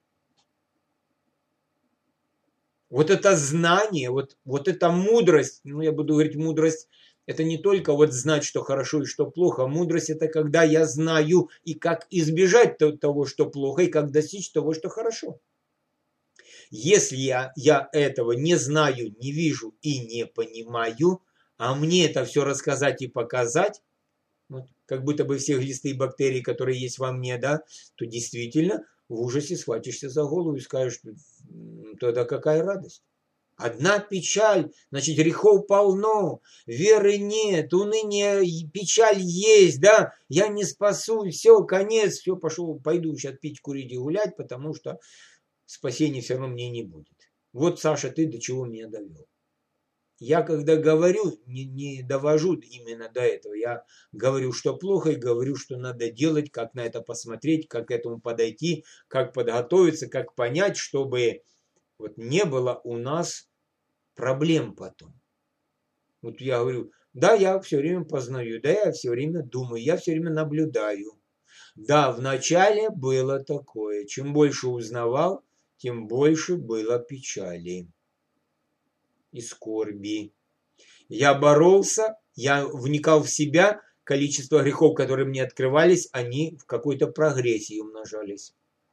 Вот это знание, вот, вот эта мудрость, ну я буду говорить мудрость, это не только вот знать, что хорошо и что плохо. Мудрость это когда я знаю и как избежать того, что плохо, и как достичь того, что хорошо. Если я, я этого не знаю, не вижу и не понимаю, а мне это все рассказать и показать, вот, как будто бы все глисты и бактерии, которые есть во мне, да, то действительно в ужасе схватишься за голову и скажешь, тогда какая радость? Одна печаль, значит, грехов полно, веры нет, уныние, печаль есть, да, я не спасу, все, конец, все, пошел, пойду сейчас пить, курить и гулять, потому что спасения все равно мне не будет. Вот, Саша, ты до чего меня довел. Я когда говорю, не, не довожу именно до этого. Я говорю, что плохо, и говорю, что надо делать, как на это посмотреть, как к этому подойти, как подготовиться, как понять, чтобы вот не было у нас проблем потом. Вот я говорю, да, я все время познаю, да, я все время думаю, я все время наблюдаю. Да, вначале было такое. Чем больше узнавал, тем больше было печали и скорби. Я боролся, я вникал в себя, количество грехов, которые мне открывались, они в какой-то прогрессии умножались.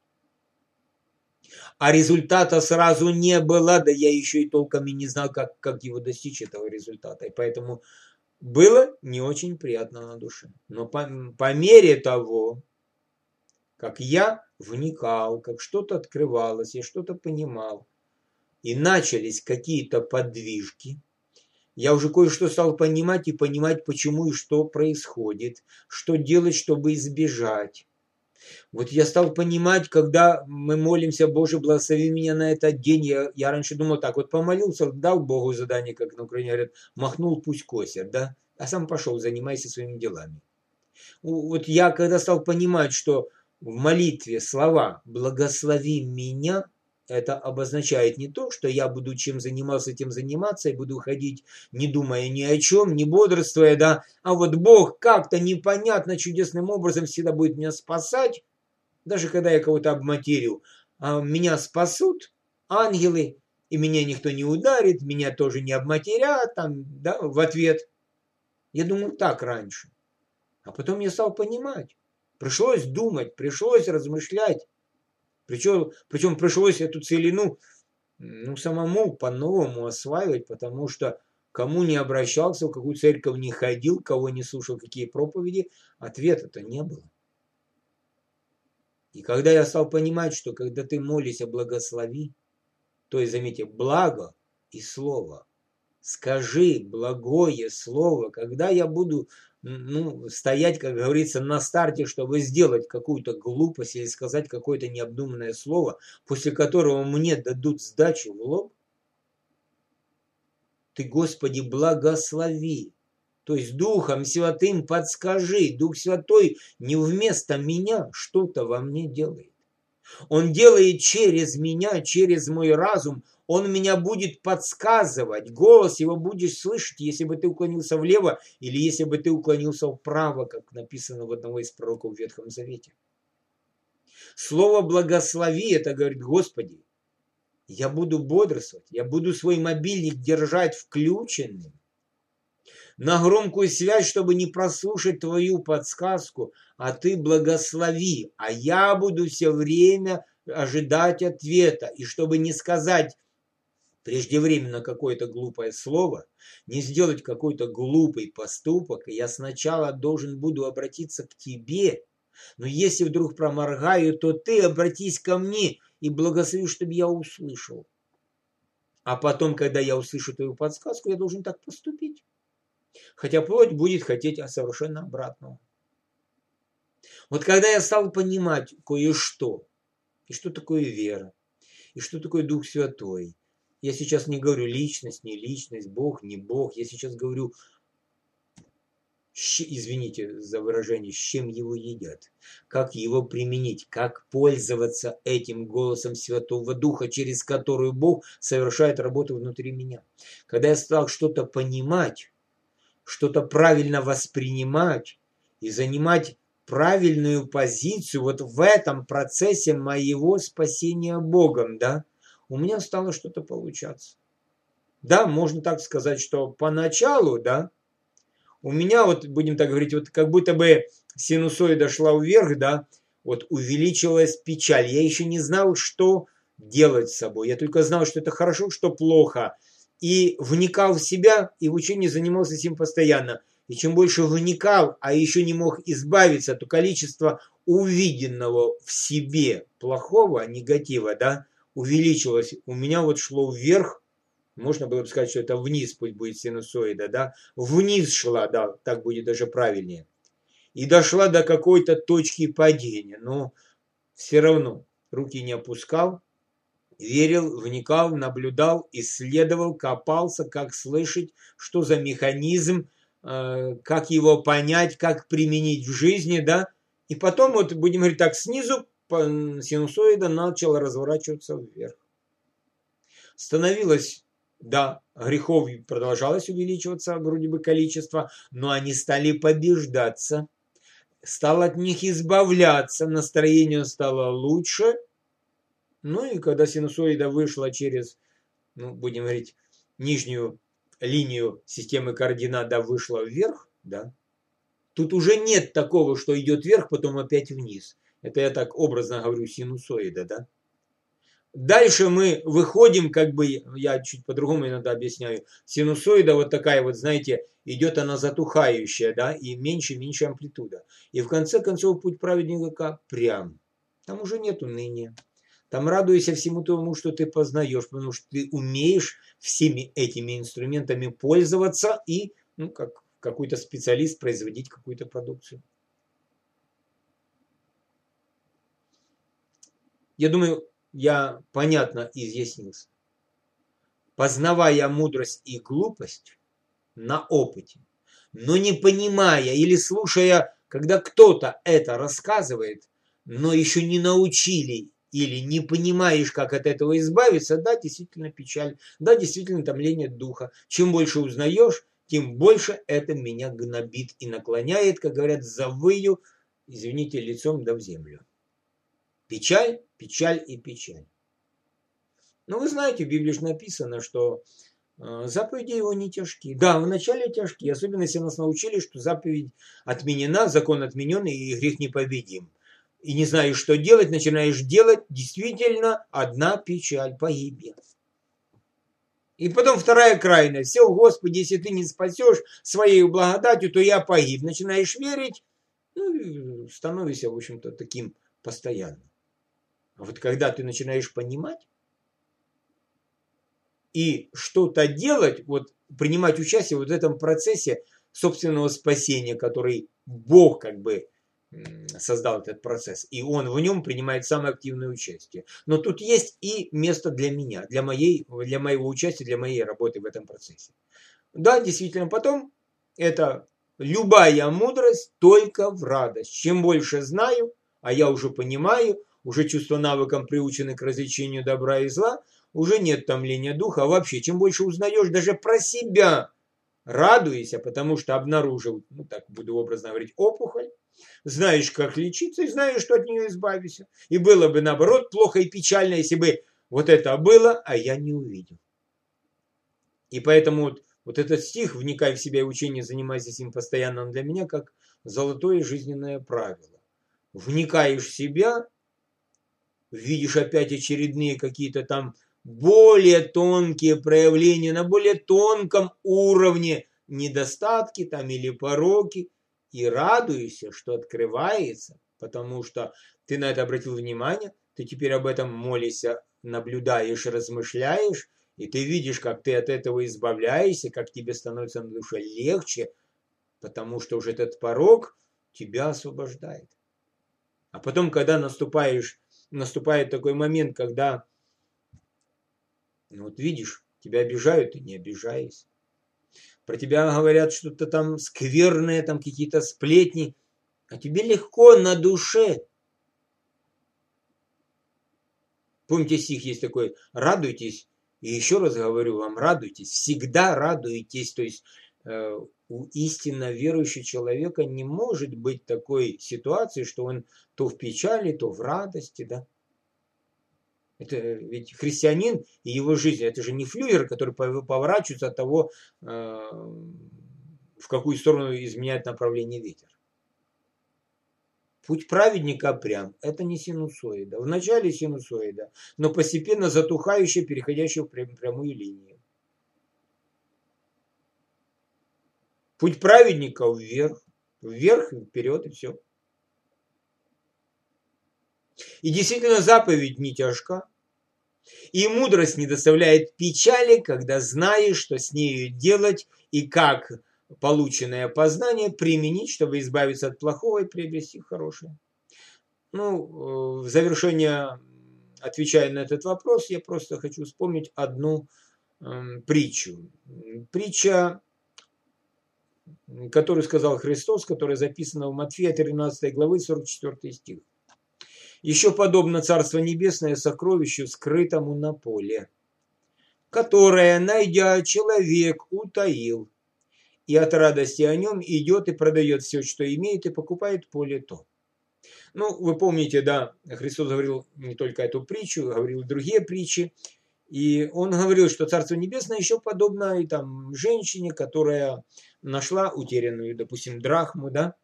А результата сразу не было, да я еще и толком и не знал, как, как его достичь, этого результата. И поэтому было не очень приятно на душе. Но по, по мере того, как я вникал, как что-то открывалось, я что-то понимал, и начались какие-то подвижки, я уже кое-что стал понимать и понимать, почему и что происходит, что делать, чтобы избежать. Вот я стал понимать, когда мы молимся, Боже, благослови меня на этот день, я, я раньше думал так, вот помолился, дал Богу задание, как на Украине говорят, махнул, пусть косят, да, а сам пошел, занимайся своими делами. Вот я когда стал понимать, что в молитве слова «благослови меня», это обозначает не то, что я буду чем занимался, тем заниматься, и буду ходить, не думая ни о чем, не бодрствуя, да, а вот Бог как-то непонятно, чудесным образом всегда будет меня спасать, даже когда я кого-то обматерил, а меня спасут ангелы, и меня никто не ударит, меня тоже не обматерят, там, да, в ответ. Я думал так раньше. А потом я стал понимать. Пришлось думать, пришлось размышлять. Причем, причем пришлось эту целину ну, самому по-новому осваивать, потому что кому не обращался, в какую церковь не ходил, кого не слушал, какие проповеди, ответа-то не было. И когда я стал понимать, что когда ты молишься благослови, то есть, заметьте, благо и слово. Скажи благое слово, когда я буду ну, стоять, как говорится, на старте, чтобы сделать какую-то глупость или сказать какое-то необдуманное слово, после которого мне дадут сдачу в лоб, ты, Господи, благослови. То есть Духом Святым подскажи, Дух Святой не вместо меня что-то во мне делает. Он делает через меня, через мой разум. Он меня будет подсказывать. Голос его будешь слышать, если бы ты уклонился влево или если бы ты уклонился вправо, как написано в одного из пророков в Ветхом Завете. Слово «благослови» это говорит, Господи, я буду бодрствовать, я буду свой мобильник держать включенным на громкую связь, чтобы не прослушать твою подсказку, а ты благослови, а я буду все время ожидать ответа, и чтобы не сказать преждевременно какое-то глупое слово, не сделать какой-то глупый поступок, я сначала должен буду обратиться к тебе, но если вдруг проморгаю, то ты обратись ко мне и благослови, чтобы я услышал. А потом, когда я услышу твою подсказку, я должен так поступить. Хотя плоть будет хотеть совершенно обратного. Вот когда я стал понимать кое-что, и что такое вера, и что такое Дух Святой, я сейчас не говорю личность, не личность, Бог, не Бог, я сейчас говорю, извините за выражение, с чем его едят, как его применить, как пользоваться этим голосом Святого Духа, через которую Бог совершает работу внутри меня. Когда я стал что-то понимать, что-то правильно воспринимать и занимать правильную позицию вот в этом процессе моего спасения Богом, да, у меня стало что-то получаться. Да, можно так сказать, что поначалу, да, у меня вот, будем так говорить, вот как будто бы синусоида шла вверх, да, вот увеличилась печаль. Я еще не знал, что делать с собой. Я только знал, что это хорошо, что плохо. И вникал в себя, и в учении занимался этим постоянно. И чем больше вникал, а еще не мог избавиться, то количество увиденного в себе плохого, негатива, да, увеличилось. У меня вот шло вверх. Можно было бы сказать, что это вниз пусть будет синусоида, да, вниз шла, да, так будет даже правильнее. И дошла до какой-то точки падения, но все равно руки не опускал, верил, вникал, наблюдал, исследовал, копался, как слышать, что за механизм, как его понять, как применить в жизни, да. И потом, вот будем говорить так, снизу синусоида начала разворачиваться вверх. Становилось, да, грехов продолжалось увеличиваться вроде бы количество, но они стали побеждаться, стал от них избавляться, настроение стало лучше. Ну и когда синусоида вышла через, ну, будем говорить, нижнюю линию системы координат, да, вышла вверх, да, тут уже нет такого, что идет вверх, потом опять вниз. Это я так образно говорю, синусоида, да. Дальше мы выходим, как бы, я чуть по-другому иногда объясняю, синусоида вот такая вот, знаете, идет она затухающая, да, и меньше-меньше амплитуда. И в конце концов путь праведника прям. Там уже нет уныния. Там радуйся всему тому, что ты познаешь, потому что ты умеешь всеми этими инструментами пользоваться и, ну, как какой-то специалист, производить какую-то продукцию. Я думаю, я понятно изъяснился. Познавая мудрость и глупость на опыте, но не понимая или слушая, когда кто-то это рассказывает, но еще не научили или не понимаешь, как от этого избавиться, да, действительно печаль, да, действительно томление духа. Чем больше узнаешь, тем больше это меня гнобит и наклоняет, как говорят, завыю, извините, лицом да в землю. Печаль, печаль и печаль. Ну, вы знаете, в Библии же написано, что э, заповеди его не тяжкие. Да, вначале тяжкие, особенно если нас научили, что заповедь отменена, закон отменен и грех непобедим. И не знаешь, что делать, начинаешь делать, действительно одна печаль, погибель. И потом вторая крайность. Все, Господи, если ты не спасешь своей благодатью, то я погиб. Начинаешь верить, ну, и становишься, в общем-то, таким постоянным. А вот когда ты начинаешь понимать и что-то делать, вот принимать участие вот в этом процессе собственного спасения, который Бог как бы создал этот процесс, и Он в нем принимает самое активное участие. Но тут есть и место для меня, для, моей, для моего участия, для моей работы в этом процессе. Да, действительно, потом это любая мудрость только в радость. Чем больше знаю, а я уже понимаю, уже чувство навыком приучены к развлечению добра и зла, уже нет томления духа. А вообще, чем больше узнаешь даже про себя, радуйся, потому что обнаружил, ну так буду образно говорить, опухоль, знаешь, как лечиться, и знаешь, что от нее избавиться. И было бы, наоборот, плохо и печально, если бы вот это было, а я не увидел. И поэтому вот, вот этот стих, вникай в себя и учение, занимайся им постоянно, он для меня как золотое жизненное правило. Вникаешь в себя, видишь опять очередные какие-то там более тонкие проявления, на более тонком уровне недостатки там или пороки, и радуйся, что открывается, потому что ты на это обратил внимание, ты теперь об этом молишься, наблюдаешь, размышляешь, и ты видишь, как ты от этого избавляешься, как тебе становится на душе легче, потому что уже этот порок тебя освобождает. А потом, когда наступаешь, наступает такой момент, когда, ну вот видишь, тебя обижают, и не обижайся. Про тебя говорят что-то там скверное, там какие-то сплетни, а тебе легко на душе. Помните, стих есть такой: радуйтесь, и еще раз говорю вам, радуйтесь, всегда радуйтесь. То есть э, у истинно верующего человека не может быть такой ситуации, что он то в печали, то в радости, да. Это ведь христианин и его жизнь, это же не флюгер, который поворачивается от того, э, в какую сторону изменяет направление ветер. Путь праведника прям, это не синусоида. Вначале синусоида, но постепенно затухающая, переходящая в прямую линию. Путь праведника вверх, вверх, вперед и все. И действительно заповедь не тяжка, и мудрость не доставляет печали, когда знаешь, что с нею делать и как полученное познание применить, чтобы избавиться от плохого и приобрести хорошее. Ну, в завершение, отвечая на этот вопрос, я просто хочу вспомнить одну э, притчу. Притча, которую сказал Христос, которая записана в Матфея тринадцатой главы, сорок четвёртый стих. «Еще подобно Царство Небесное сокровищу, скрытому на поле, которое, найдя, человек утаил, и от радости о нем идет и продает все, что имеет, и покупает поле то». Ну, вы помните, да, Христос говорил не только эту притчу, говорил и другие притчи. И он говорил, что Царство Небесное еще подобно и там женщине, которая нашла утерянную, допустим, драхму, да.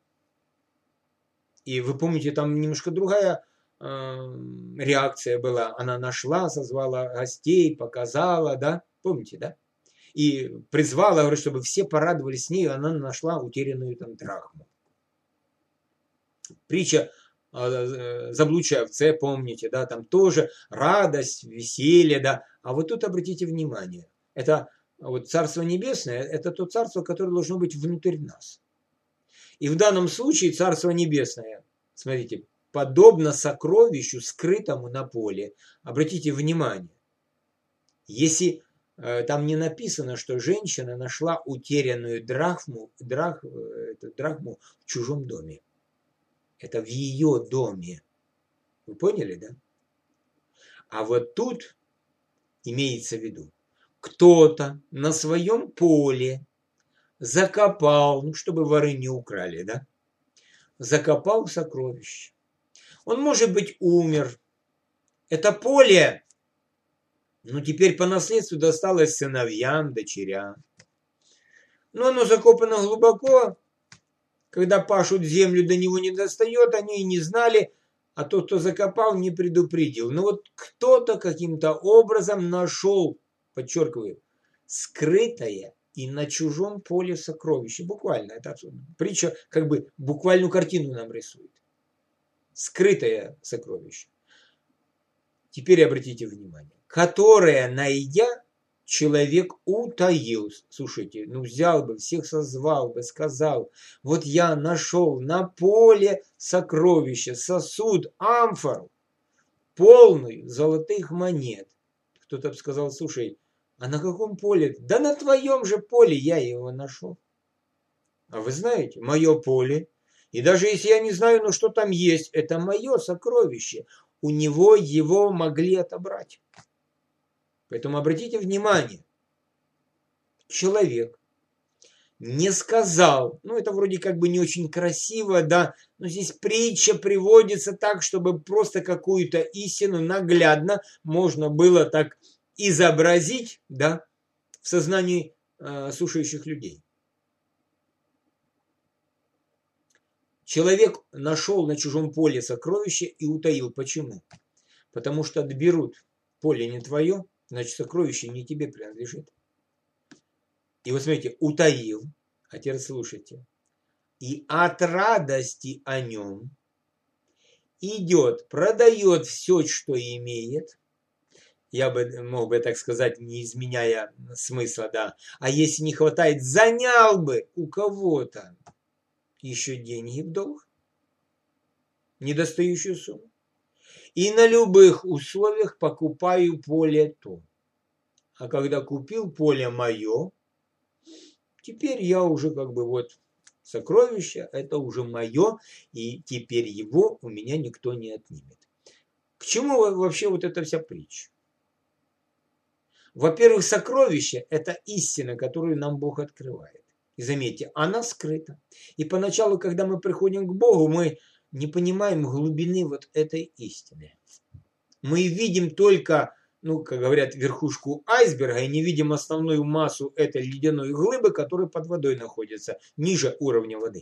И вы помните, там немножко другая э, реакция была. Она нашла, созвала гостей, показала, да, помните, да? И призвала, говорит, чтобы все порадовались с ней, она нашла утерянную там драхму. Притча о заблудшей овце, помните, да, там тоже радость, веселье, да. А вот тут обратите внимание, это вот Царство Небесное, это то царство, которое должно быть внутрь нас. И в данном случае Царство Небесное, смотрите, подобно сокровищу, скрытому на поле. Обратите внимание, если э, там не написано, что женщина нашла утерянную драхму, драх, эту драхму в чужом доме. Это в ее доме. Вы поняли, да? А вот тут имеется в виду, кто-то на своем поле закопал, ну, чтобы воры не украли, да? Закопал сокровище. Он, может быть, умер. Это поле, ну, теперь по наследству досталось сыновьям, дочерям. Но оно закопано глубоко. Когда пашут землю, до него не достает, они и не знали, а тот, кто закопал, не предупредил. Но вот кто-то каким-то образом нашел, подчеркиваю, скрытое и на чужом поле сокровище. Буквально, это притча как бы буквальную картину нам рисует. Скрытое сокровище. Теперь обратите внимание. Которое, найдя, человек утаил. Слушайте, ну взял бы, всех созвал бы, сказал, вот я нашел на поле сокровища, сосуд, амфору, полный золотых монет. Кто-то бы сказал, слушай, а на каком поле? Да на твоем же поле я его нашел. А вы знаете, мое поле, и даже если я не знаю, ну что там есть, это мое сокровище. У него его могли отобрать. Поэтому обратите внимание, человек не сказал, ну это вроде как бы не очень красиво, да, но здесь притча приводится так, чтобы просто какую-то истину наглядно можно было так изобразить, да, в сознании э, слушающих людей. Человек нашел на чужом поле сокровище и утаил. Почему? Потому что отберут, поле не твое, значит, сокровище не тебе принадлежит. И вот смотрите, утаил, а теперь слушайте. И от радости о нем идет, продает все, что имеет. Я бы мог бы так сказать, не изменяя смысла, да. А если не хватает, занял бы у кого-то еще деньги в долг. недостающую сумму. И на любых условиях покупаю поле то. А когда купил поле мое, теперь я уже как бы вот сокровище, это уже мое, и теперь его у меня никто не отнимет. К чему вообще вот эта вся притча? Во-первых, сокровище – это истина, которую нам Бог открывает. И заметьте, она скрыта. И поначалу, когда мы приходим к Богу, мы не понимаем глубины вот этой истины. Мы видим только, ну, как говорят, верхушку айсберга и не видим основную массу этой ледяной глыбы, которая под водой находится, ниже уровня воды.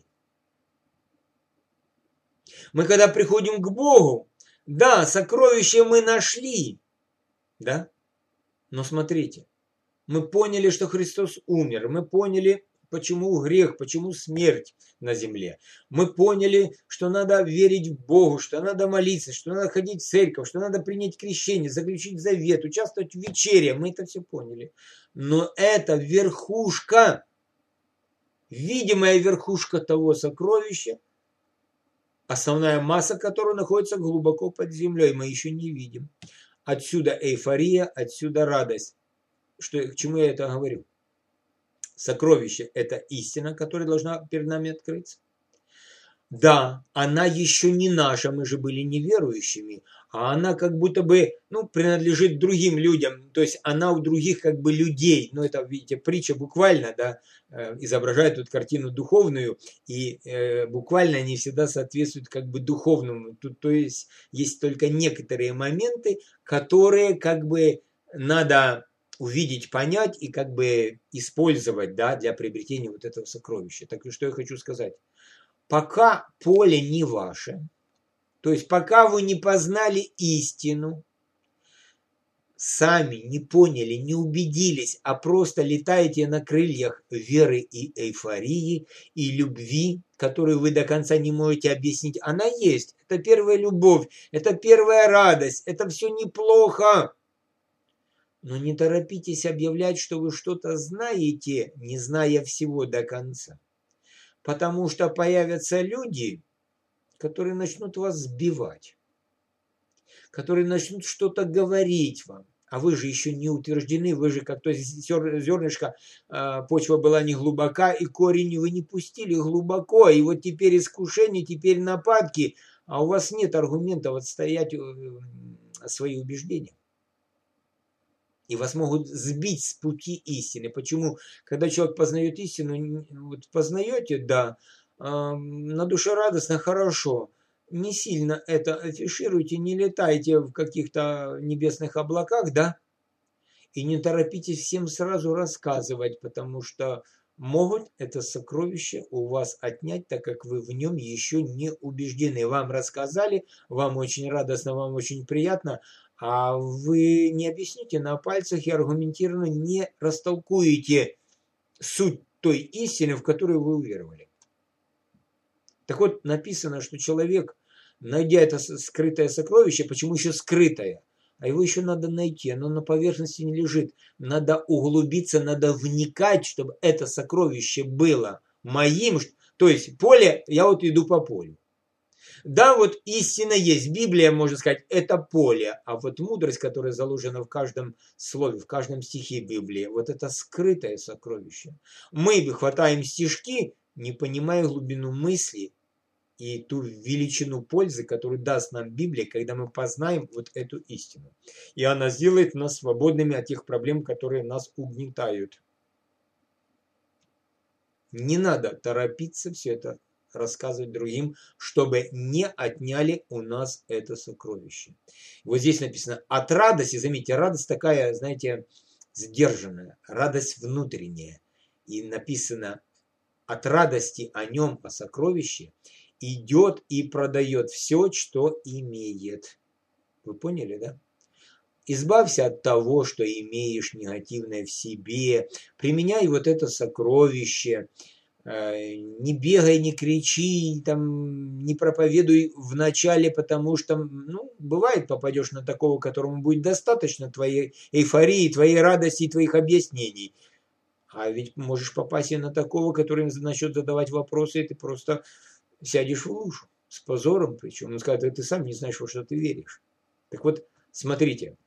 Мы когда приходим к Богу, да, сокровище мы нашли, да, но смотрите, мы поняли, что Христос умер, мы поняли, почему грех, почему смерть на земле. Мы поняли, что надо верить в Бога, что надо молиться, что надо ходить в церковь, что надо принять крещение, заключить завет, участвовать в вечере. Мы это все поняли. Но это верхушка, видимая верхушка того сокровища, основная масса которого находится глубоко под землей, мы еще не видим. Отсюда эйфория, отсюда радость. Что, к чему я это говорю? Сокровище – это истина, которая должна перед нами открыться. Да, она еще не наша, мы же были неверующими, а она как будто бы, ну, принадлежит другим людям, то есть она у других как бы людей. Ну, это, видите, притча буквально, да, изображает тут картину духовную, и э, буквально не всегда соответствует как бы духовному. Тут, то есть, есть только некоторые моменты, которые как бы надо увидеть, понять и как бы использовать, да, для приобретения вот этого сокровища. Так что я хочу сказать. Пока поле не ваше, то есть пока вы не познали истину, сами не поняли, не убедились, а просто летаете на крыльях веры и эйфории, и любви, которую вы до конца не можете объяснить, она есть. Это первая любовь, это первая радость, это все неплохо. Но не торопитесь объявлять, что вы что-то знаете, не зная всего до конца. Потому что появятся люди, которые начнут вас сбивать, которые начнут что-то говорить вам. А вы же еще не утверждены, вы же как то зернышко, почва была не глубока, и корень вы не пустили глубоко. И вот теперь искушение, теперь нападки, а у вас нет аргументов отстоять свои убеждения. И вас могут сбить с пути истины. Почему? Когда человек познает истину, вот познаете, да, на душе радостно, хорошо. Не сильно это афишируйте, не летайте в каких-то небесных облаках, да, и не торопитесь всем сразу рассказывать, потому что могут это сокровище у вас отнять, так как вы в нем еще не убеждены. Вам рассказали, вам очень радостно, вам очень приятно, а вы не объясните на пальцах и аргументированно не растолкуете суть той истины, в которую вы уверовали. Так вот, написано, что человек, найдя это скрытое сокровище, почему еще скрытое? А его еще надо найти, оно на поверхности не лежит. Надо углубиться, надо вникать, чтобы это сокровище было моим. То есть поле, я вот иду по полю. Да, вот истина есть, Библия, можно сказать, это поле, а вот мудрость, которая заложена в каждом слове, в каждом стихе Библии, вот это скрытое сокровище. Мы хватаем стишки, не понимая глубину мысли и ту величину пользы, которую даст нам Библия, когда мы познаем вот эту истину. И она сделает нас свободными от тех проблем, которые нас угнетают. Не надо торопиться все это рассказывать другим, чтобы не отняли у нас это сокровище. Вот здесь написано от радости, заметьте, радость такая, знаете, сдержанная, радость внутренняя. И написано от радости о нем, о сокровище, идет и продает все, что имеет. Вы поняли, да? Избавься от того, что имеешь негативное в себе, применяй вот это сокровище. Не бегай, не кричи, там, не проповедуй в начале, потому что, ну, бывает, попадешь на такого, которому будет достаточно твоей эйфории, твоей радости и твоих объяснений. А ведь можешь попасть и на такого, который начнет задавать вопросы, и ты просто сядешь в лужу. С позором причем. Он скажет, ты сам не знаешь, во что ты веришь. Так вот, смотрите.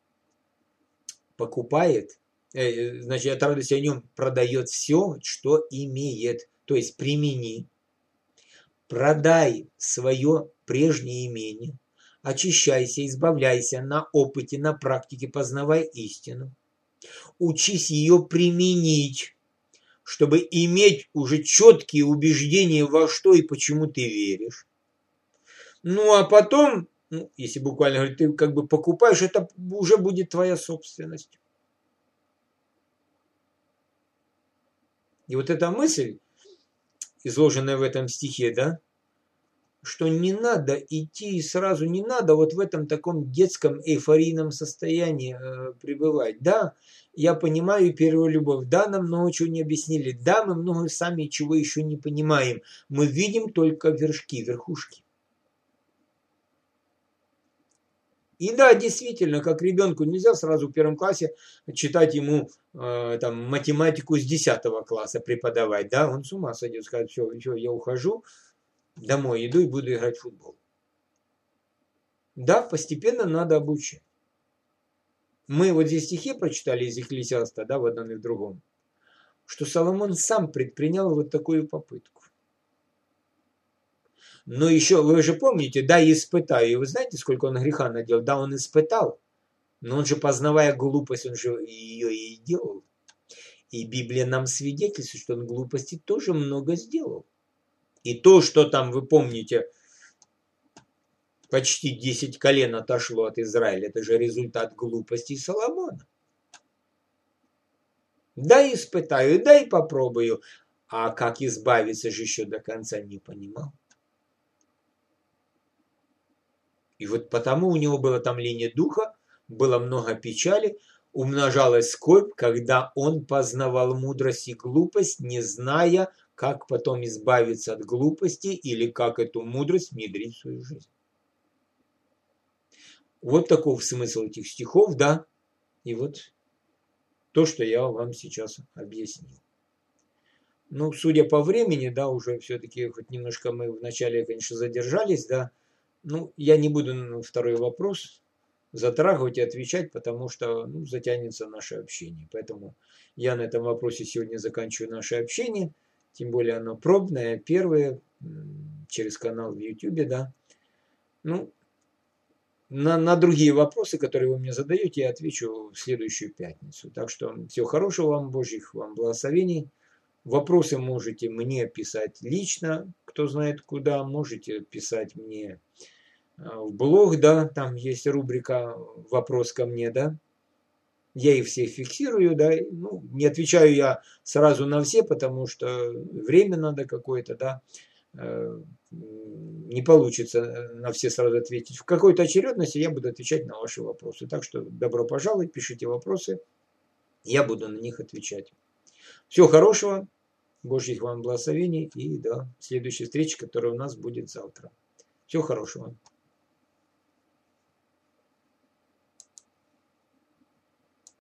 Покупает, э, значит, от радости о нем продает все, что имеет. То есть примени. Продай свое прежнее имение. Очищайся, избавляйся на опыте, на практике, познавай истину. Учись ее применить, чтобы иметь уже четкие убеждения, во что и почему ты веришь. Ну, а потом, ну, если буквально говорить, ты как бы покупаешь, это уже будет твоя собственность. И вот эта мысль, изложенная в этом стихе, да, что не надо идти сразу, не надо вот в этом таком детском эйфорийном состоянии э, пребывать. Да, я понимаю первую любовь, да, нам много чего не объяснили, да, мы много сами чего еще не понимаем, мы видим только вершки, верхушки. И да, действительно, как ребенку нельзя сразу в первом классе читать ему э, там, математику с десятого класса преподавать, да, он с ума сойдет, скажет, все, все, я ухожу, домой иду и буду играть в футбол. Да, постепенно надо обучать. Мы вот здесь стихи прочитали из Екклесиаста, да, в одном и в другом, что Соломон сам предпринял вот такую попытку. Но еще, вы же помните, да, испытаю. И вы знаете, сколько он греха наделал? Да, он испытал. Но он же, познавая глупость, он же ее и делал. И Библия нам свидетельствует, что он глупости тоже много сделал. И то, что там, вы помните, почти десять колен отошло от Израиля, это же результат глупости Соломона. Да, испытаю, да, и попробую. А как избавиться же еще до конца не понимал. И вот потому у него было томление духа, было много печали, умножалась скорбь, когда он познавал мудрость и глупость, не зная, как потом избавиться от глупости или как эту мудрость внедрить в свою жизнь. Вот таков смысл этих стихов, да, и вот то, что я вам сейчас объяснил. Ну, судя по времени, да, уже все-таки хоть немножко мы вначале, конечно, задержались, да. Ну, я не буду на второй вопрос затрагивать и отвечать, потому что ну, затянется наше общение. Поэтому я на этом вопросе сегодня заканчиваю наше общение. Тем более оно пробное, первое, через канал в Ютубе, да. Ну, на, на другие вопросы, которые вы мне задаете, я отвечу в следующую пятницу. Так что всего хорошего вам, Божьих вам благословений. Вопросы можете мне писать лично, кто знает куда. Можете писать мне в блог, да, там есть рубрика «Вопрос ко мне», да. Я их все фиксирую, да. Ну, не отвечаю я сразу на все, потому что время надо какое-то, да. Не получится на все сразу ответить. В какой-то очередности я буду отвечать на ваши вопросы. Так что добро пожаловать, пишите вопросы, я буду на них отвечать. Всего хорошего, Божьих вам благословений и до следующей встречи, которая у нас будет завтра. Всего хорошего.